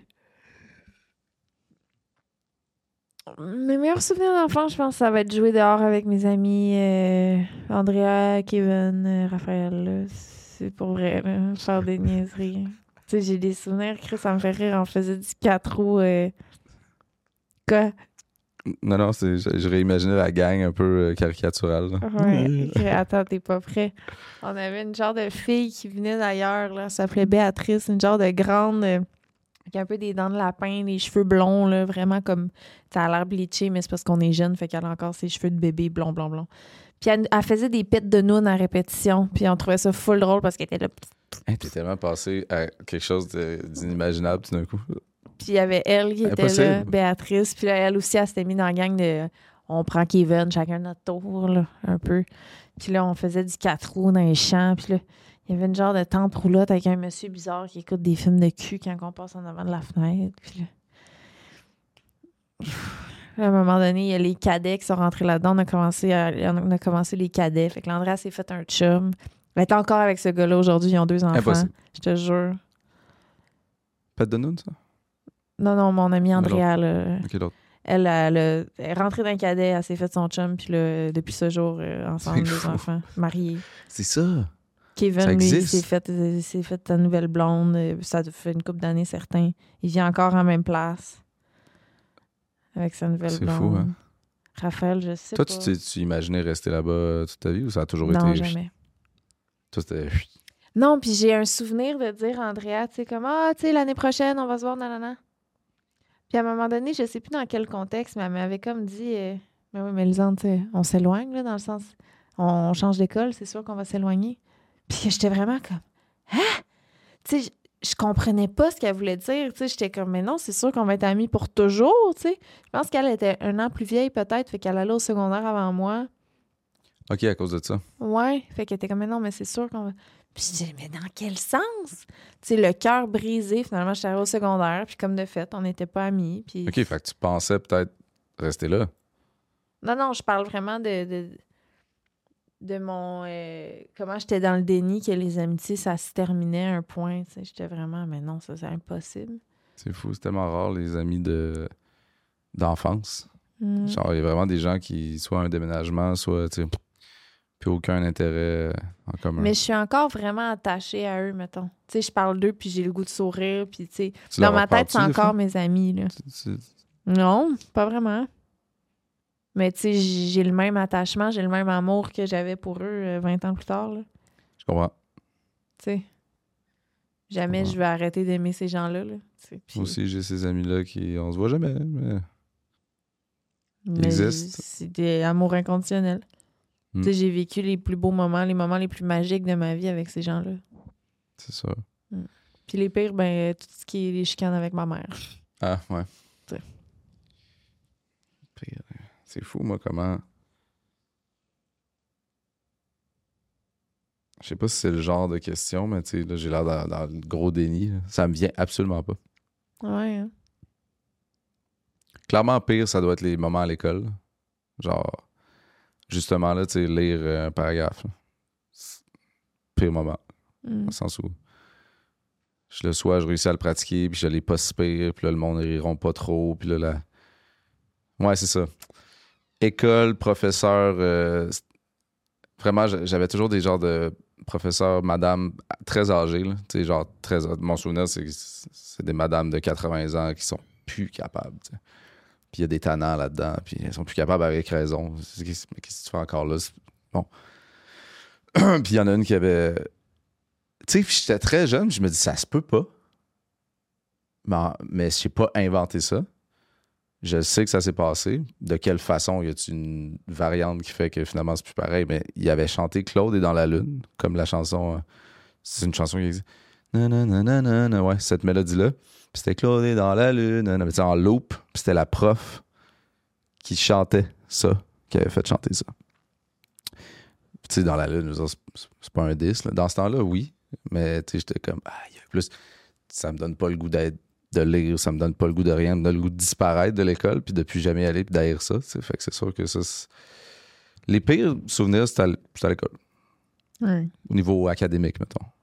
Mes meilleurs souvenirs d'enfance, je pense que ça va être jouer dehors avec mes amis. euh, Andrea, Kevin, euh, Raphaël. Là. C'est pour vrai, là, faire des niaiseries. Tu sais, j'ai des souvenirs, Chris, ça me fait rire. On faisait du quatre roues. euh, Quoi? Non, non, c'est, je, je réimaginais la gang un peu euh, caricaturale. là. Ouais. Ok, attends, t'es pas prêt. On avait une genre de fille qui venait d'ailleurs, là. Elle s'appelait Béatrice, une genre de grande, euh, avec un peu des dents de lapin, les cheveux blonds, là, vraiment comme. Ça a l'air bleaché, mais c'est parce qu'on est jeune, fait qu'elle a encore ses cheveux de bébé blond, blond, blond. Puis elle, elle faisait des pets de noun à répétition, puis on trouvait ça full drôle parce qu'elle était là. Hey, t'es tellement passé à quelque chose de- d'inimaginable tout d'un coup. Puis il y avait elle qui était Impossible. là, Béatrice. Puis là, elle aussi, elle s'était mise dans la gang de. On prend Kevin, chacun notre tour, là, un peu. Puis là, on faisait du quatre roues dans les champs. Puis là, il y avait une genre de tente roulotte avec un monsieur bizarre qui écoute des films de cul quand on passe en avant de la fenêtre. Puis là. À un moment donné, il y a les cadets qui sont rentrés là-dedans. On a commencé, à- on a commencé les cadets. Fait que l'Andrea s'est fait un chum. Elle est encore avec ce gars-là aujourd'hui. Ils ont deux enfants. Impossible. Je te jure. Pet de Noun, ça? Non, non, mon amie Andrea, là, Ok, l'autre. elle, elle, elle est rentrée dans le cadet. Elle s'est fait son chum. Puis là, depuis ce jour, euh, ensemble, C'est deux fou. enfants, mariés. C'est ça. Kevin, Ça lui, il existe. s'est fait, il s'est fait ta nouvelle blonde. euh, Ça fait une couple d'années, certains. Il vit encore en même place. Avec sa nouvelle C'est blonde. fou, hein? Raphaël, je sais Toi, pas. tu, t'es- tu imaginais rester là-bas euh, toute ta vie ou ça a toujours Non, été. jamais. Toi, c'était. Non, puis j'ai un souvenir de dire à Andrea, tu sais, comme, ah, tu sais, l'année prochaine, on va se voir, nanana. Puis à un moment donné, je sais plus dans quel contexte, mais elle m'avait comme dit, euh, mais oui, mais Lisande, tu sais, on s'éloigne, là, dans le sens, on change d'école, c'est sûr qu'on va s'éloigner. Puis que j'étais vraiment comme, hein? Tu sais, je, je comprenais pas ce qu'elle voulait dire, tu sais, j'étais comme, mais non, c'est sûr qu'on va être amis pour toujours, tu sais. Je pense qu'elle était un an plus vieille, peut-être, fait qu'elle allait au secondaire avant moi. Ok, à cause de ça. Ouais, fait qu'elle était comme, mais non, mais c'est sûr qu'on va. Puis je disais, mais dans quel sens? Tu sais, le cœur brisé, finalement, j'étais arrivée au secondaire, puis comme de fait, on n'était pas amis. Puis... Ok, fait que tu pensais peut-être rester là. Non, non, je parle vraiment de, de, de mon. euh, comment j'étais dans le déni que les amitiés, ça se terminait à un point. Tu sais, j'étais vraiment, mais non, ça, c'est impossible. C'est fou, c'est tellement rare, les amis de d'enfance. Mm. Genre, il y a vraiment des gens qui, soit un déménagement, soit, tu sais, plus aucun intérêt euh, en commun. Mais je suis encore vraiment attachée à eux, mettons. Tu sais, je parle d'eux, puis j'ai le goût de sourire, puis tu sais, Tu dans leur ma tête, c'est parles-tu, des encore fois? mes amis, là. Tu- tu- Non, pas vraiment. Mais tu sais, j'ai le même attachement, j'ai le même amour que j'avais pour eux euh, vingt ans plus tard, là. Je comprends. Tu sais. Jamais comprends. je vais arrêter d'aimer ces gens-là, là. Tu sais, puis- Moi aussi, j'ai ces amis-là qui. On se voit jamais, mais. mais existe. c'est des amours inconditionnels. Mm. Tu sais, j'ai vécu les plus beaux moments, les moments les plus magiques de ma vie avec ces gens-là. C'est ça. Puis les pires, ben, tout ce qui est les chicanes avec ma mère. Ah, ouais. Tu sais. Puis, euh, c'est fou, moi, comment. Je sais pas si c'est le genre de question, mais tu sais, là, j'ai l'air dans, dans le gros déni. là. Ça me vient absolument pas. Ouais, hein. Clairement, pire, ça doit être les moments à l'école. Genre, justement, là, tu sais, lire euh, un paragraphe. là. C'est- Pire moment. Mm. Dans le sens où je le sois, je réussis à le pratiquer, puis je l'ai pas si pire, puis là, le monde ne riront pas trop, puis là, là... Ouais, c'est ça. École, professeur, euh, c'est- vraiment, j'a- j'avais toujours des genres de professeurs, madame, très âgées, là. Tu sais, genre, très... Mon souvenir, c'est que c'est des madames de quatre-vingts ans qui sont plus capables, tu sais. Puis il y a des tannants là-dedans, puis elles sont plus capables avec raison. C'est- Qu'est-ce mais qu'est-ce que tu fais encore là? C'est- Bon. Puis il y en a une qui avait... Tu sais, puis j'étais très jeune, je me dis, ça se peut pas. Mais, en- mais je n'ai pas inventé ça. Je sais que ça s'est passé. De quelle façon? Y a-t-il une variante qui fait que finalement c'est plus pareil? Mais il avait chanté Claude est dans la lune, comme la chanson. euh, c'est une chanson qui existe. Nananana, ouais, cette mélodie-là. Puis c'était Claude est dans la lune, nanana, mais tu sais, en loop. Puis c'était la prof qui chantait ça, qui avait fait chanter ça. Puis tu sais, dans la lune, je veux dire, c'est c'est pas un diss. là. Dans ce temps-là, oui. Mais tu sais, j'étais comme, ah, il y a plus. Ça me donne pas le goût d'être de lire, ça me donne pas le goût de rien, ça me donne le goût de disparaître de l'école, puis de plus jamais aller, puis d'haïr ça. T'sais. Fait que c'est sûr que ça. c'est- Les pires souvenirs, c'était à l- c'était à l'école, Ouais. au niveau académique, mettons.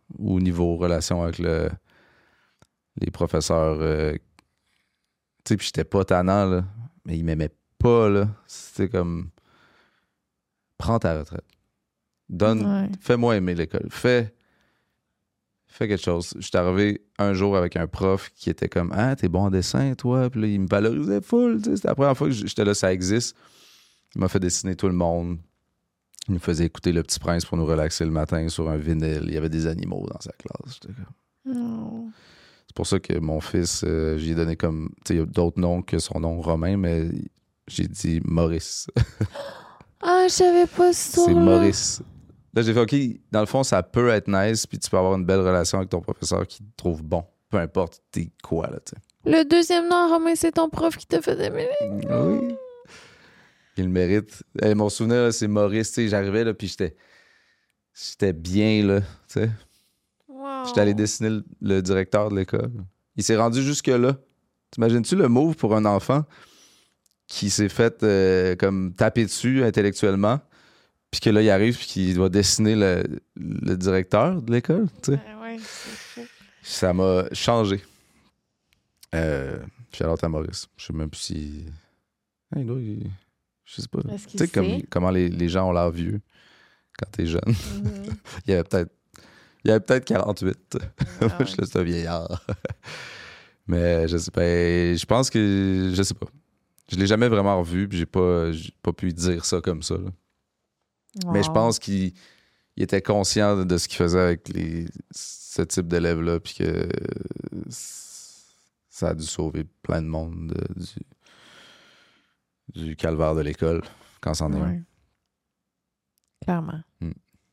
Ou niveau relation avec le, les professeurs. Euh, tu sais, puis j'étais pas tannant, là. Mais ils m'aimaient pas, là. C'était comme... Prends ta retraite. Donne... Ouais. Fais-moi aimer l'école. Fais... Fais quelque chose. J'étais arrivé un jour avec un prof qui était comme « Ah, t'es bon en dessin, toi? » Puis là, il me valorisait full. C'était la première fois que j'étais là, ça existe. Il m'a fait dessiner tout le monde. Il nous faisait écouter Le Petit Prince pour nous relaxer le matin sur un vinyle. Il y avait des animaux dans sa classe. J'étais comme... Oh. C'est pour ça que mon fils, euh, j'ai donné comme... Tu sais, il y a d'autres noms que son nom romain, mais j'ai dit Maurice. Ah, je savais pas ça. C'est Maurice. Là, j'ai fait, OK, dans le fond, ça peut être nice, puis tu peux avoir une belle relation avec ton professeur qui te trouve bon. Peu importe t'es quoi, là, tu sais. Le deuxième nom, Romain, c'est ton prof qui te fait aimer. Oui. Il le mérite. Eh, mon souvenir, là, c'est Maurice, tu sais, j'arrivais, là, puis j'étais... J'étais bien, là, tu sais. Wow. J'étais allé dessiner le, le directeur de l'école. Il s'est rendu jusque-là. T'imagines-tu le move pour un enfant qui s'est fait euh, comme taper dessus intellectuellement, puis que là, il arrive puis qu'il doit dessiner le, le directeur de l'école, tu sais. Ouais, ouais, c'est fou. Ça m'a changé. Euh, Charlotte à Maurice. Je sais même plus si... Hey, là, il... Je sais pas. Est-ce Tu qu'il sais comme, sait? comment les, les gens ont l'air vieux quand t'es jeune. Mhm. Il y avait peut-être... Il y avait peut-être quarante-huit. Ah Moi, ouais. je suis un vieillard. Mais je sais pas. Je pense que... Je sais pas. Je l'ai jamais vraiment revu, puis j'ai pas, j'ai pas pu dire ça comme ça, là. Mais je Wow. pense qu'il il était conscient de, de ce qu'il faisait avec les, ce type d'élèves-là, puis que euh, ça a dû sauver plein de monde de- du, du calvaire de l'école, quand c'en est un. Ouais. Clairement. Hmm.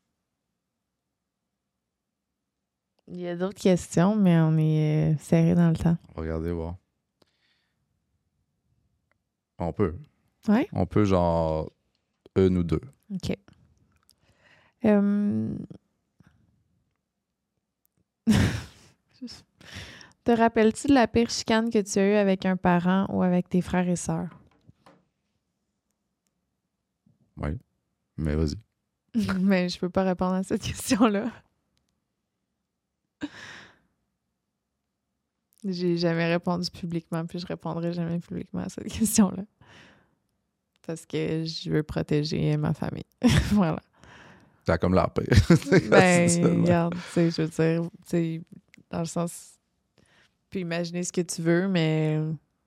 Il y a d'autres questions, mais on est euh, serré dans le temps. On va regarder, voir. On peut. Ouais? On peut, genre, une ou deux. OK. Euh... Te rappelles-tu de la pire chicane que tu as eue avec un parent ou avec tes frères et sœurs? Oui. Mais vas-y. Mais je peux pas répondre à cette question-là. J'ai jamais répondu publiquement, puis je répondrai jamais publiquement à cette question-là. Parce que je veux protéger ma famille. Voilà. T'as comme la pire. Ben, C'est ça, ouais. regarde, tu sais, je veux dire, tu sais, dans le sens... Puis imaginer ce que tu veux, mais...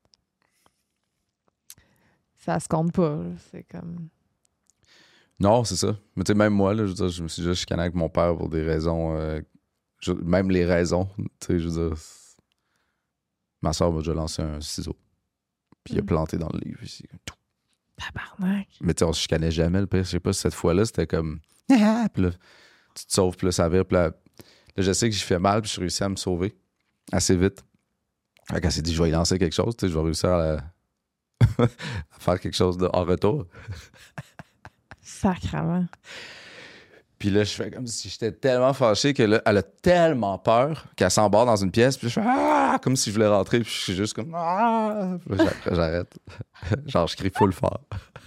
Ça se compte pas, là. C'est comme... Non, c'est ça. Mais tu sais, même moi, là, je veux dire, je me suis déjà chicané avec mon père pour des raisons... euh, je- même les raisons, tu sais, je veux dire... Ma soeur m'a déjà lancé un ciseau. Puis il a Mm. planté dans le livre ici. Tout. Tabarnak. Mais tu sais, on se chicanait jamais, le pire. Je sais pas si cette fois-là, c'était comme... Ah! Puis là, tu te sauves, puis là, ça vire. Puis là, là, je sais que j'ai fait mal, puis j'ai réussi à me sauver assez vite. Fait qu'elle s'est dit, je vais y lancer quelque chose, tu sais, je vais réussir à, la- à faire quelque chose de, en retour. Sacrement. Puis là, je fais comme si j'étais tellement fâché que là, elle a tellement peur qu'elle s'embarque dans une pièce. Puis je fais ah! Comme si je voulais rentrer. Puis je suis juste comme ah! Puis là, après, j'arrête. Genre, je crie full fort.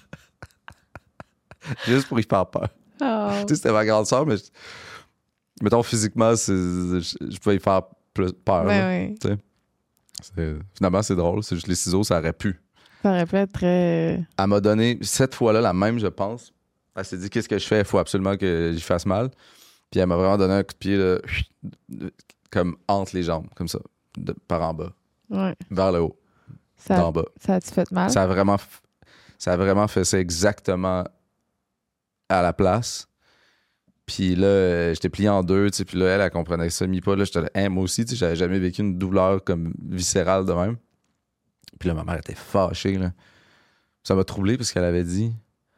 Juste pour y faire peur. Oh. Tu sais, c'était ma grande sœur, mais je- mettons physiquement, c'est, je, je pouvais y faire plus peur. là. Ben oui. C'est- finalement, c'est drôle. C'est juste les ciseaux, ça aurait pu. Ça aurait pu être très... Elle m'a donné, cette fois-là, la même, je pense. Elle s'est dit, qu'est-ce que je fais? Il faut absolument que j'y fasse mal. Puis elle m'a vraiment donné un coup de pied, là, comme entre les jambes, comme ça, de- par en bas, Ouais. vers le haut, Ça, d'en bas. ça a-tu fait mal? Ça a vraiment, f- ça a vraiment fait ça exactement à la place. Puis là, euh, j'étais plié en deux, tu sais, puis là, elle, elle comprenait ça, mi pas. Là, j'étais là, hein, moi aussi, tu sais, j'avais jamais vécu une douleur comme viscérale de même. Puis là, ma mère était fâchée, là. Ça m'a troublé parce qu'elle avait dit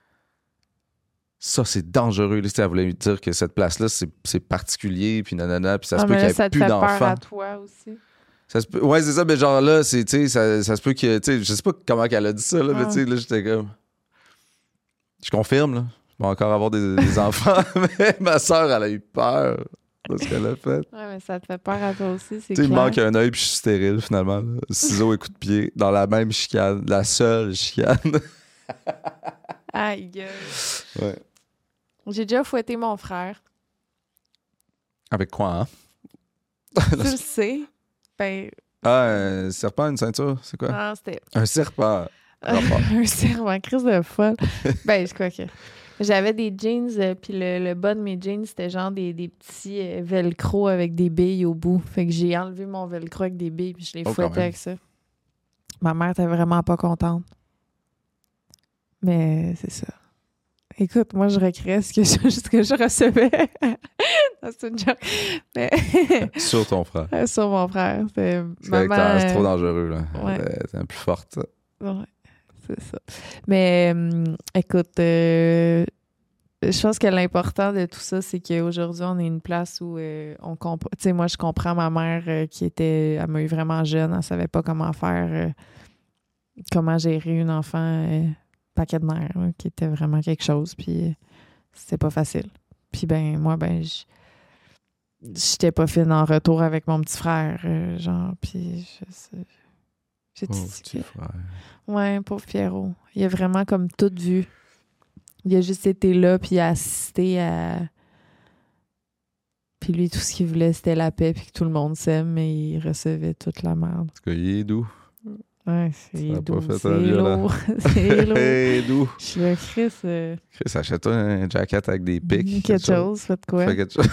ça, c'est dangereux. Là, tu sais, elle voulait me dire que cette place-là, c'est, c'est particulier, puis nanana, puis ça se Ah, peut mais qu'il là, n'y ait ça te plus fait peur d'enfants. à toi aussi. Ça se peut... Ouais, c'est ça, mais genre là, c'est, tu sais, ça, ça se peut que, tu sais, je sais pas comment qu'elle a dit ça, là, mais Ouais. tu sais, là, j'étais comme. Je confirme, là. Je vais encore avoir des, des enfants, mais ma soeur, elle a eu peur de ce qu'elle a fait. Ouais, mais ça te fait peur à toi aussi, c'est Tu sais, il me clair. manque un œil, puis je suis stérile, finalement. Là. Ciseaux et coup de pied, dans la même chicane, la seule chicane. Aïe, gueule. Ouais. J'ai déjà fouetté mon frère. Avec quoi, hein? Tu le sais. Ben, Ah, un serpent, une ceinture, c'est quoi? non, c'était Un serpent. Rapport. un serpent, crise de folle. Ben, je crois que... J'avais des jeans, euh, puis le, le bas de mes jeans, c'était genre des, des petits euh, velcro avec des billes au bout. Fait que j'ai enlevé mon velcro avec des billes, puis je l'ai Oh, quand fouetté même. avec ça. Ma mère était vraiment pas contente. Mais c'est ça. Écoute, moi, je recrée ce que je, ce que je recevais. Non, c'est une joke. Mais Sur ton frère. sur mon frère. C'est C'est maman, correct, c'est trop euh, dangereux, là. ouais. Euh, C'est un plus forte. Ouais, c'est ça. Mais hum, écoute, euh, je pense que l'important de tout ça, c'est qu'aujourd'hui, on est une place où euh, on comprend. Tu sais, moi, je comprends ma mère euh, qui était. Elle m'a eu vraiment jeune. Elle savait pas comment faire. euh, comment gérer une enfant euh, paquet de nerfs, là, qui était vraiment quelque chose. Puis euh, c'était pas facile. Puis ben, moi, ben, j- j'étais pas fine en retour avec mon petit frère. euh, genre, puis je sais. J'ai Oh, dit petit que- frère. Ouais, pauvre Pierrot. Il a vraiment comme tout vu. Il a juste été là, puis il a assisté à... Puis lui, tout ce qu'il voulait, c'était la paix, puis que tout le monde s'aime, mais il recevait toute la merde. En tout cas, il est doux. Ouais, Ça c'est a pas doux, fait c'est un violent. lourd. C'est lourd. Hey, doux. Je suis là, Chris, euh, Chris, achète-toi un jacket avec des pics. quelque chose, faites quoi? Fais quelque chose.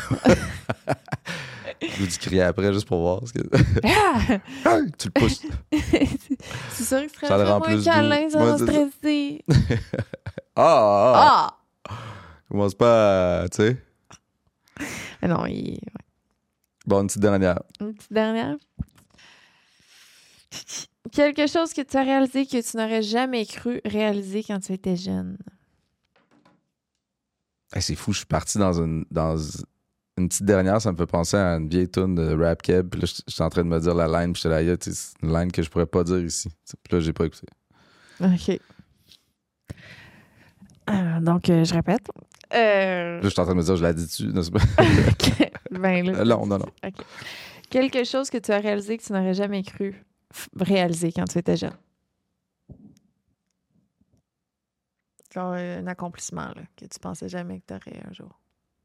Je vous dis crier après juste pour voir. Ce que... Ah! tu le pousses. C'est sûr que ce Ça le serait rend moins plus câlin, doux. ça Moi, va c'est ça. stresser. Ah! ah, Ah! Commence pas à. Tu sais. Mais non, il... Bon, une petite dernière. Une petite dernière. Quelque chose que tu as réalisé que tu n'aurais jamais cru réaliser quand tu étais jeune. Hey, c'est fou, je suis parti dans une, dans une petite dernière, ça me fait penser à une vieille tune de Rap Keb. Puis là, j'étais en train de me dire la line, puis j'étais là, yeah, c'est une line que je pourrais pas dire ici. Puis là, j'ai pas écouté. OK. Euh, donc, euh, je répète. Euh... Là, j'étais en train de me dire, je l'ai dit dessus. Non, c'est pas... OK. Ben, là, Euh, non, non, non. OK. Quelque chose que tu as réalisé que tu n'aurais jamais cru f- réaliser quand tu étais jeune. Genre euh, un accomplissement là, que tu pensais jamais que tu aurais un jour.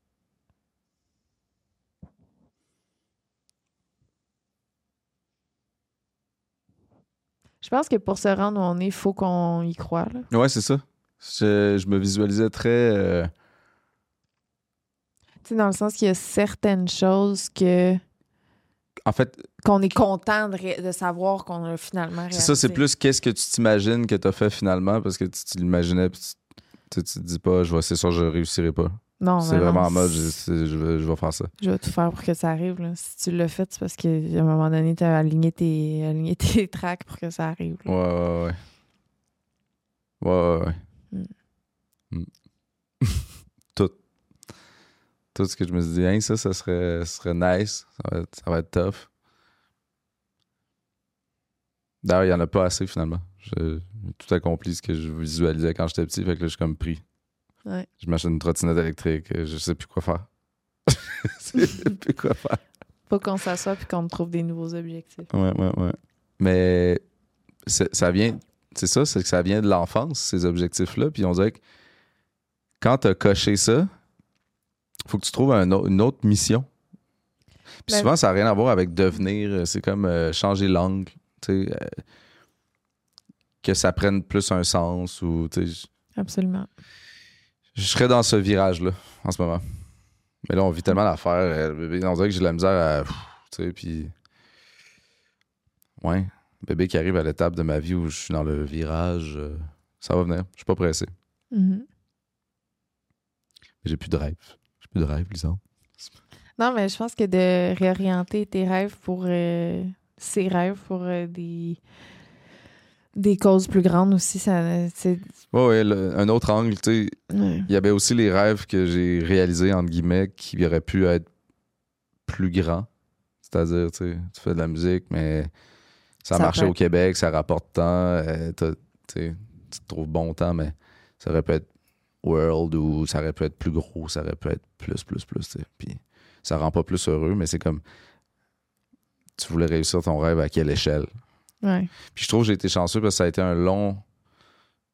Je pense que pour se rendre où on est, il faut qu'on y croie. Là. Ouais, c'est ça. Je, je me visualisais très. euh, Tu sais, dans le sens qu'il y a certaines choses que En fait, qu'on est content de, ré- de savoir qu'on a finalement réalisé. c'est ça, c'est plus qu'est-ce que tu t'imagines que t'as fait finalement parce que tu, tu l'imaginais puis tu, tu, tu te dis pas, je vais, c'est sûr, je réussirai pas. Non, C'est mais vraiment non, en mode, je, c'est- c'est- je, vais, je vais faire ça. Je vais tout faire pour que ça arrive. Là. Si tu l'as fait, c'est parce qu'à un moment donné, tu as aligné tes, aligné tes tracks pour que ça arrive. Ouais, là. ouais, ouais. Ouais, ouais, ouais. Mm. Mm. Tout. Tout ce que je me suis dit, hein, ça, ça serait, ça serait nice. Ça va être, ça va être tough. D'ailleurs, il n'y en a pas assez finalement. J'ai tout accompli ce que je visualisais quand j'étais petit. Fait que là, je suis comme pris. Ouais. Je m'achète une trottinette électrique. Je sais plus quoi faire. Je sais plus quoi faire. Faut qu'on s'assoie puis qu'on trouve des nouveaux objectifs. Ouais, ouais, ouais. Mais c'est- ça vient. C'est ça, c'est que ça vient de l'enfance, ces objectifs-là. Puis on dirait que quand tu as coché ça, faut que tu trouves un au- une autre mission. Puis Ben- souvent, ça n'a rien à voir avec devenir. C'est comme euh, changer l'angle. Tu sais, euh, que ça prenne plus un sens ou. Tu sais, Absolument. je serais dans ce virage-là en ce moment. Mais là, on vit tellement d'affaires. euh, bébé, on dirait que j'ai de la misère à. pff, Tu sais, puis. Ouais. Bébé qui arrive à l'étape de ma vie où je suis dans le virage, euh, ça va venir. Je suis pas pressé. Mhm. Mais j'ai plus de rêve. J'ai plus de rêve, Lisande. Non, mais je pense que de réorienter tes rêves pour euh, ces rêves pour euh, des des causes plus grandes aussi, ça c'est Ouais, ouais, le- un autre angle, tu sais. ouais. Il y avait aussi les rêves que j'ai réalisés, entre guillemets, qui auraient pu être plus grands. C'est-à-dire, tu sais, tu fais de la musique, mais ça, Ça marchait peut au être- Québec, ça rapporte tant, euh, t'as- tu sais, tu te trouves bon temps, mais ça aurait pu être world ou ça aurait pu être plus gros, ça aurait pu être plus, plus, plus, tu sais. Puis ça rend pas plus heureux, mais c'est comme tu voulais réussir ton rêve à quelle échelle? Ouais. Puis je trouve que j'ai été chanceux parce que ça a été un long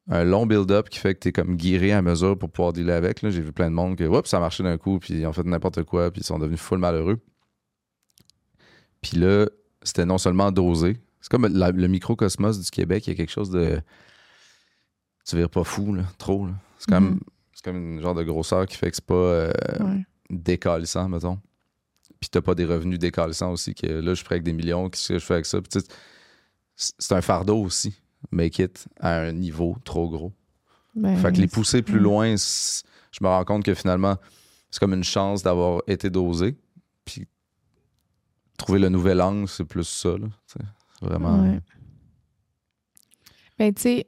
un long build-up qui fait que t'es comme guéri à mesure pour pouvoir dealer avec. Là. J'ai vu plein de monde que oups, ça a marché d'un coup, puis ils ont fait n'importe quoi, puis ils sont devenus full malheureux. Puis là, c'était non seulement dosé. C'est comme la, le microcosmos du Québec, il y a quelque chose de... Tu vires pas fou, là, trop. Là. C'est comme, mm-hmm. c'est comme une genre de grosseur qui fait que c'est pas euh, ouais. décalissant, mettons. Puis t'as pas des revenus décalissants aussi, que là, je suis prêt avec des millions, qu'est-ce que je fais avec ça? Puis c'est un fardeau aussi, make it à un niveau trop gros. Ben, fait que les pousser plus ouais. loin, je me rends compte que finalement, c'est comme une chance d'avoir été dosé. Puis trouver le nouvel angle, c'est plus ça, là. C'est vraiment... Ouais. Ben, tu sais,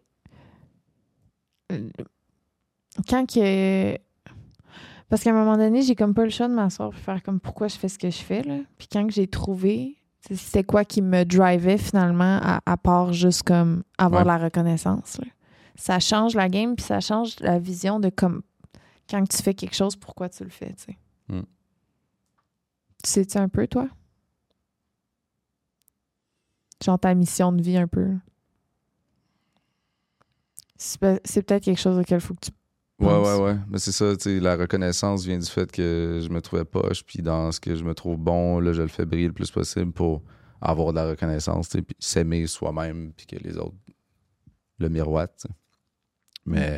quand que... Parce qu'à un moment donné, j'ai comme pas le choix de m'asseoir et faire comme pourquoi je fais ce que je fais, là. Puis quand que j'ai trouvé, c'était quoi qui me drivait finalement, à, à part juste comme avoir ouais. la reconnaissance, là. Ça change la game, puis ça change la vision de comme quand tu fais quelque chose, pourquoi tu le fais, tu sais. Mm. Tu sais-tu un peu, toi? Genre ta mission de vie un peu. C'est, c'est peut-être quelque chose auquel il faut que tu penses. Ouais, ouais, ouais. Mais c'est ça, tu sais, la reconnaissance vient du fait que je me trouvais poche, puis dans ce que je me trouve bon, là, je le fais briller le plus possible pour avoir de la reconnaissance, tu sais, puis s'aimer soi-même, puis que les autres le miroitent, tu sais. Mais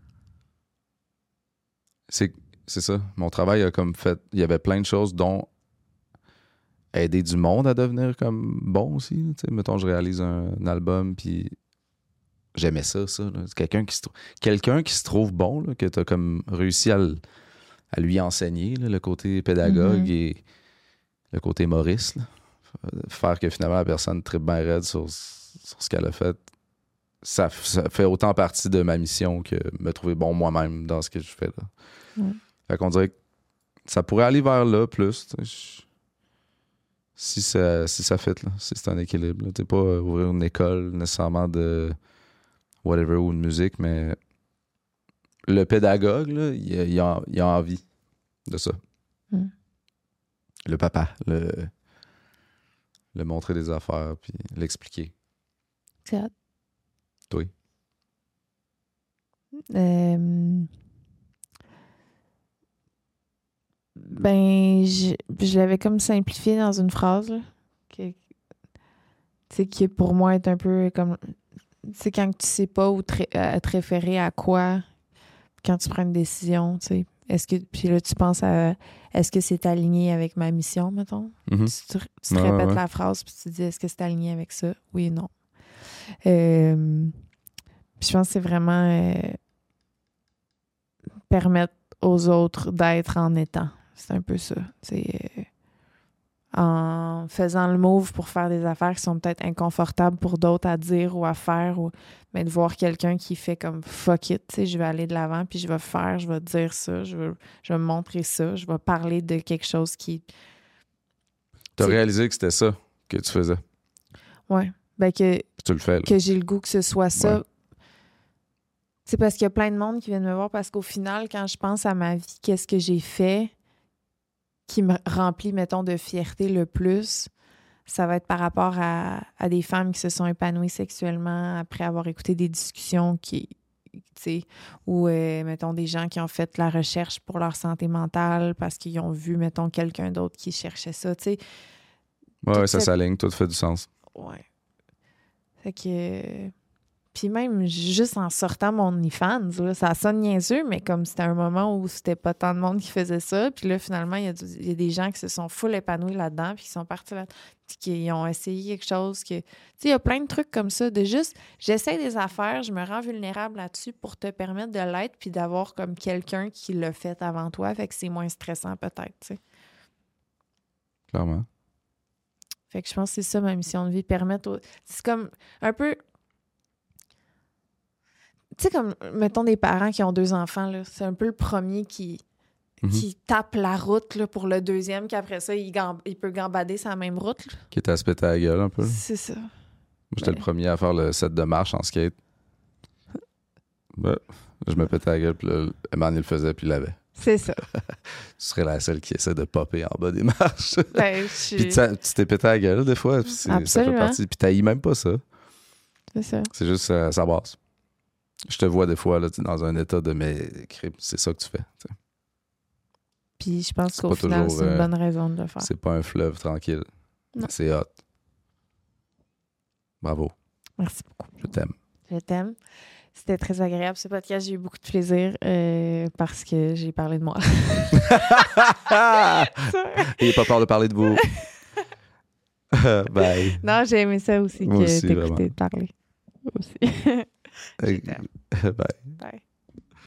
c'est, c'est ça. Mon travail a comme fait... Il y avait plein de choses dont aider du monde à devenir comme bon aussi. Tu sais, mettons, je réalise un, un album, puis j'aimais ça, ça. Là. C'est quelqu'un qui se trouve, quelqu'un qui se trouve bon, là, que tu as comme réussi à, l, à lui enseigner, là, le côté pédagogue mm-hmm. et le côté Maurice. Là. Faire que finalement la personne tripe bien raide sur, sur ce qu'elle a fait. Ça, ça fait autant partie de ma mission que me trouver bon moi-même dans ce que je fais là. Mm. Fait qu'on dirait que ça pourrait aller vers là plus. Je, si ça, si ça fit, là, si c'est un équilibre. Tu sais, pas euh, ouvrir une école nécessairement de whatever ou de musique, mais le pédagogue, là, il, a, il, a, il a envie de ça. Mm. Le papa, le, le montrer des affaires puis l'expliquer. C'est hâte. Toi? Euh... Ben, je, je l'avais comme simplifié dans une phrase, là, que, tu sais, qui pour moi est un peu comme, tu sais, quand tu sais pas où te, à te référer à quoi, quand tu prends une décision, tu sais, est-ce que, puis là, tu penses à, est-ce que c'est aligné avec ma mission, mettons? Mm-hmm. Tu, tu, tu te ouais, répètes ouais. la phrase, puis tu te dis, est-ce que c'est aligné avec ça? Oui, non. Euh, puis je pense que c'est vraiment euh, permettre aux autres d'être en étant. C'est un peu ça. C'est euh, en faisant le move pour faire des affaires qui sont peut-être inconfortables pour d'autres à dire ou à faire, ou, mais de voir quelqu'un qui fait comme fuck it, tu sais, je vais aller de l'avant, puis je vais faire, je vais dire ça, je vais, je vais montrer ça, je vais parler de quelque chose qui... T'as réalisé que c'était ça que tu faisais? Ouais. Ben que, tu le fais, là. Que j'ai le goût que ce soit ça. Ouais. C'est parce qu'il y a plein de monde qui viennent me voir, parce qu'au final, quand je pense à ma vie, qu'est-ce que j'ai fait qui me remplit, mettons, de fierté le plus, ça va être par rapport à, à des femmes qui se sont épanouies sexuellement après avoir écouté des discussions qui, tu sais, ou, euh, mettons, des gens qui ont fait la recherche pour leur santé mentale parce qu'ils ont vu, mettons, quelqu'un d'autre qui cherchait ça, tu sais. Ouais, ouais, ça cette... s'aligne, tout fait du sens. Ouais. Fait que... Puis même, juste en sortant mon OnlyFans, là, ça sonne niaiseux, mais comme c'était un moment où c'était pas tant de monde qui faisait ça, puis là, finalement, il y, y a des gens qui se sont full épanouis là-dedans, puis qui sont partis là, puis qui ont essayé quelque chose. Que... Tu sais, il y a plein de trucs comme ça, de juste, j'essaie des affaires, je me rends vulnérable là-dessus pour te permettre de l'être, puis d'avoir comme quelqu'un qui l'a fait avant toi, fait que c'est moins stressant peut-être, tu sais. Clairement. Fait que je pense que c'est ça ma mission de vie, permettre... Au... C'est comme un peu... Tu sais, comme, mettons, des parents qui ont deux enfants, là, c'est un peu le premier qui, mm-hmm. qui tape la route là, pour le deuxième, qu'après ça, il, gamb- il peut gambader sa même route. Là. Qui est à se péter à la gueule un peu. C'est ça. Moi, j'étais ouais. le premier à faire le set de marche en skate. Ouais. Je me pétais à la gueule, puis là, Eman, il le faisait, puis il l'avait. C'est ça. Tu serais la seule qui essaie de popper en bas des marches. Ben, je... Puis tu t'es pété à la gueule, des fois, puis ça fait partie. Puis t'haïs même pas ça. C'est ça. C'est juste euh, ça passe. Je te vois des fois là, dans un état de mais c'est ça que tu fais. T'sais. Puis je pense C'est qu'au pas final, toujours, c'est une euh, bonne raison de le faire. C'est pas un fleuve tranquille. Non. C'est hot. Bravo. Merci beaucoup. Je t'aime. Je t'aime. C'était très agréable ce podcast. J'ai eu beaucoup de plaisir euh, parce que j'ai parlé de moi. Il n'est pas peur de parler de vous. Bye. Non, j'ai aimé ça aussi Moi que aussi, t'écoutais vraiment. parler. Aussi. Je t'aime. Bye. Bye.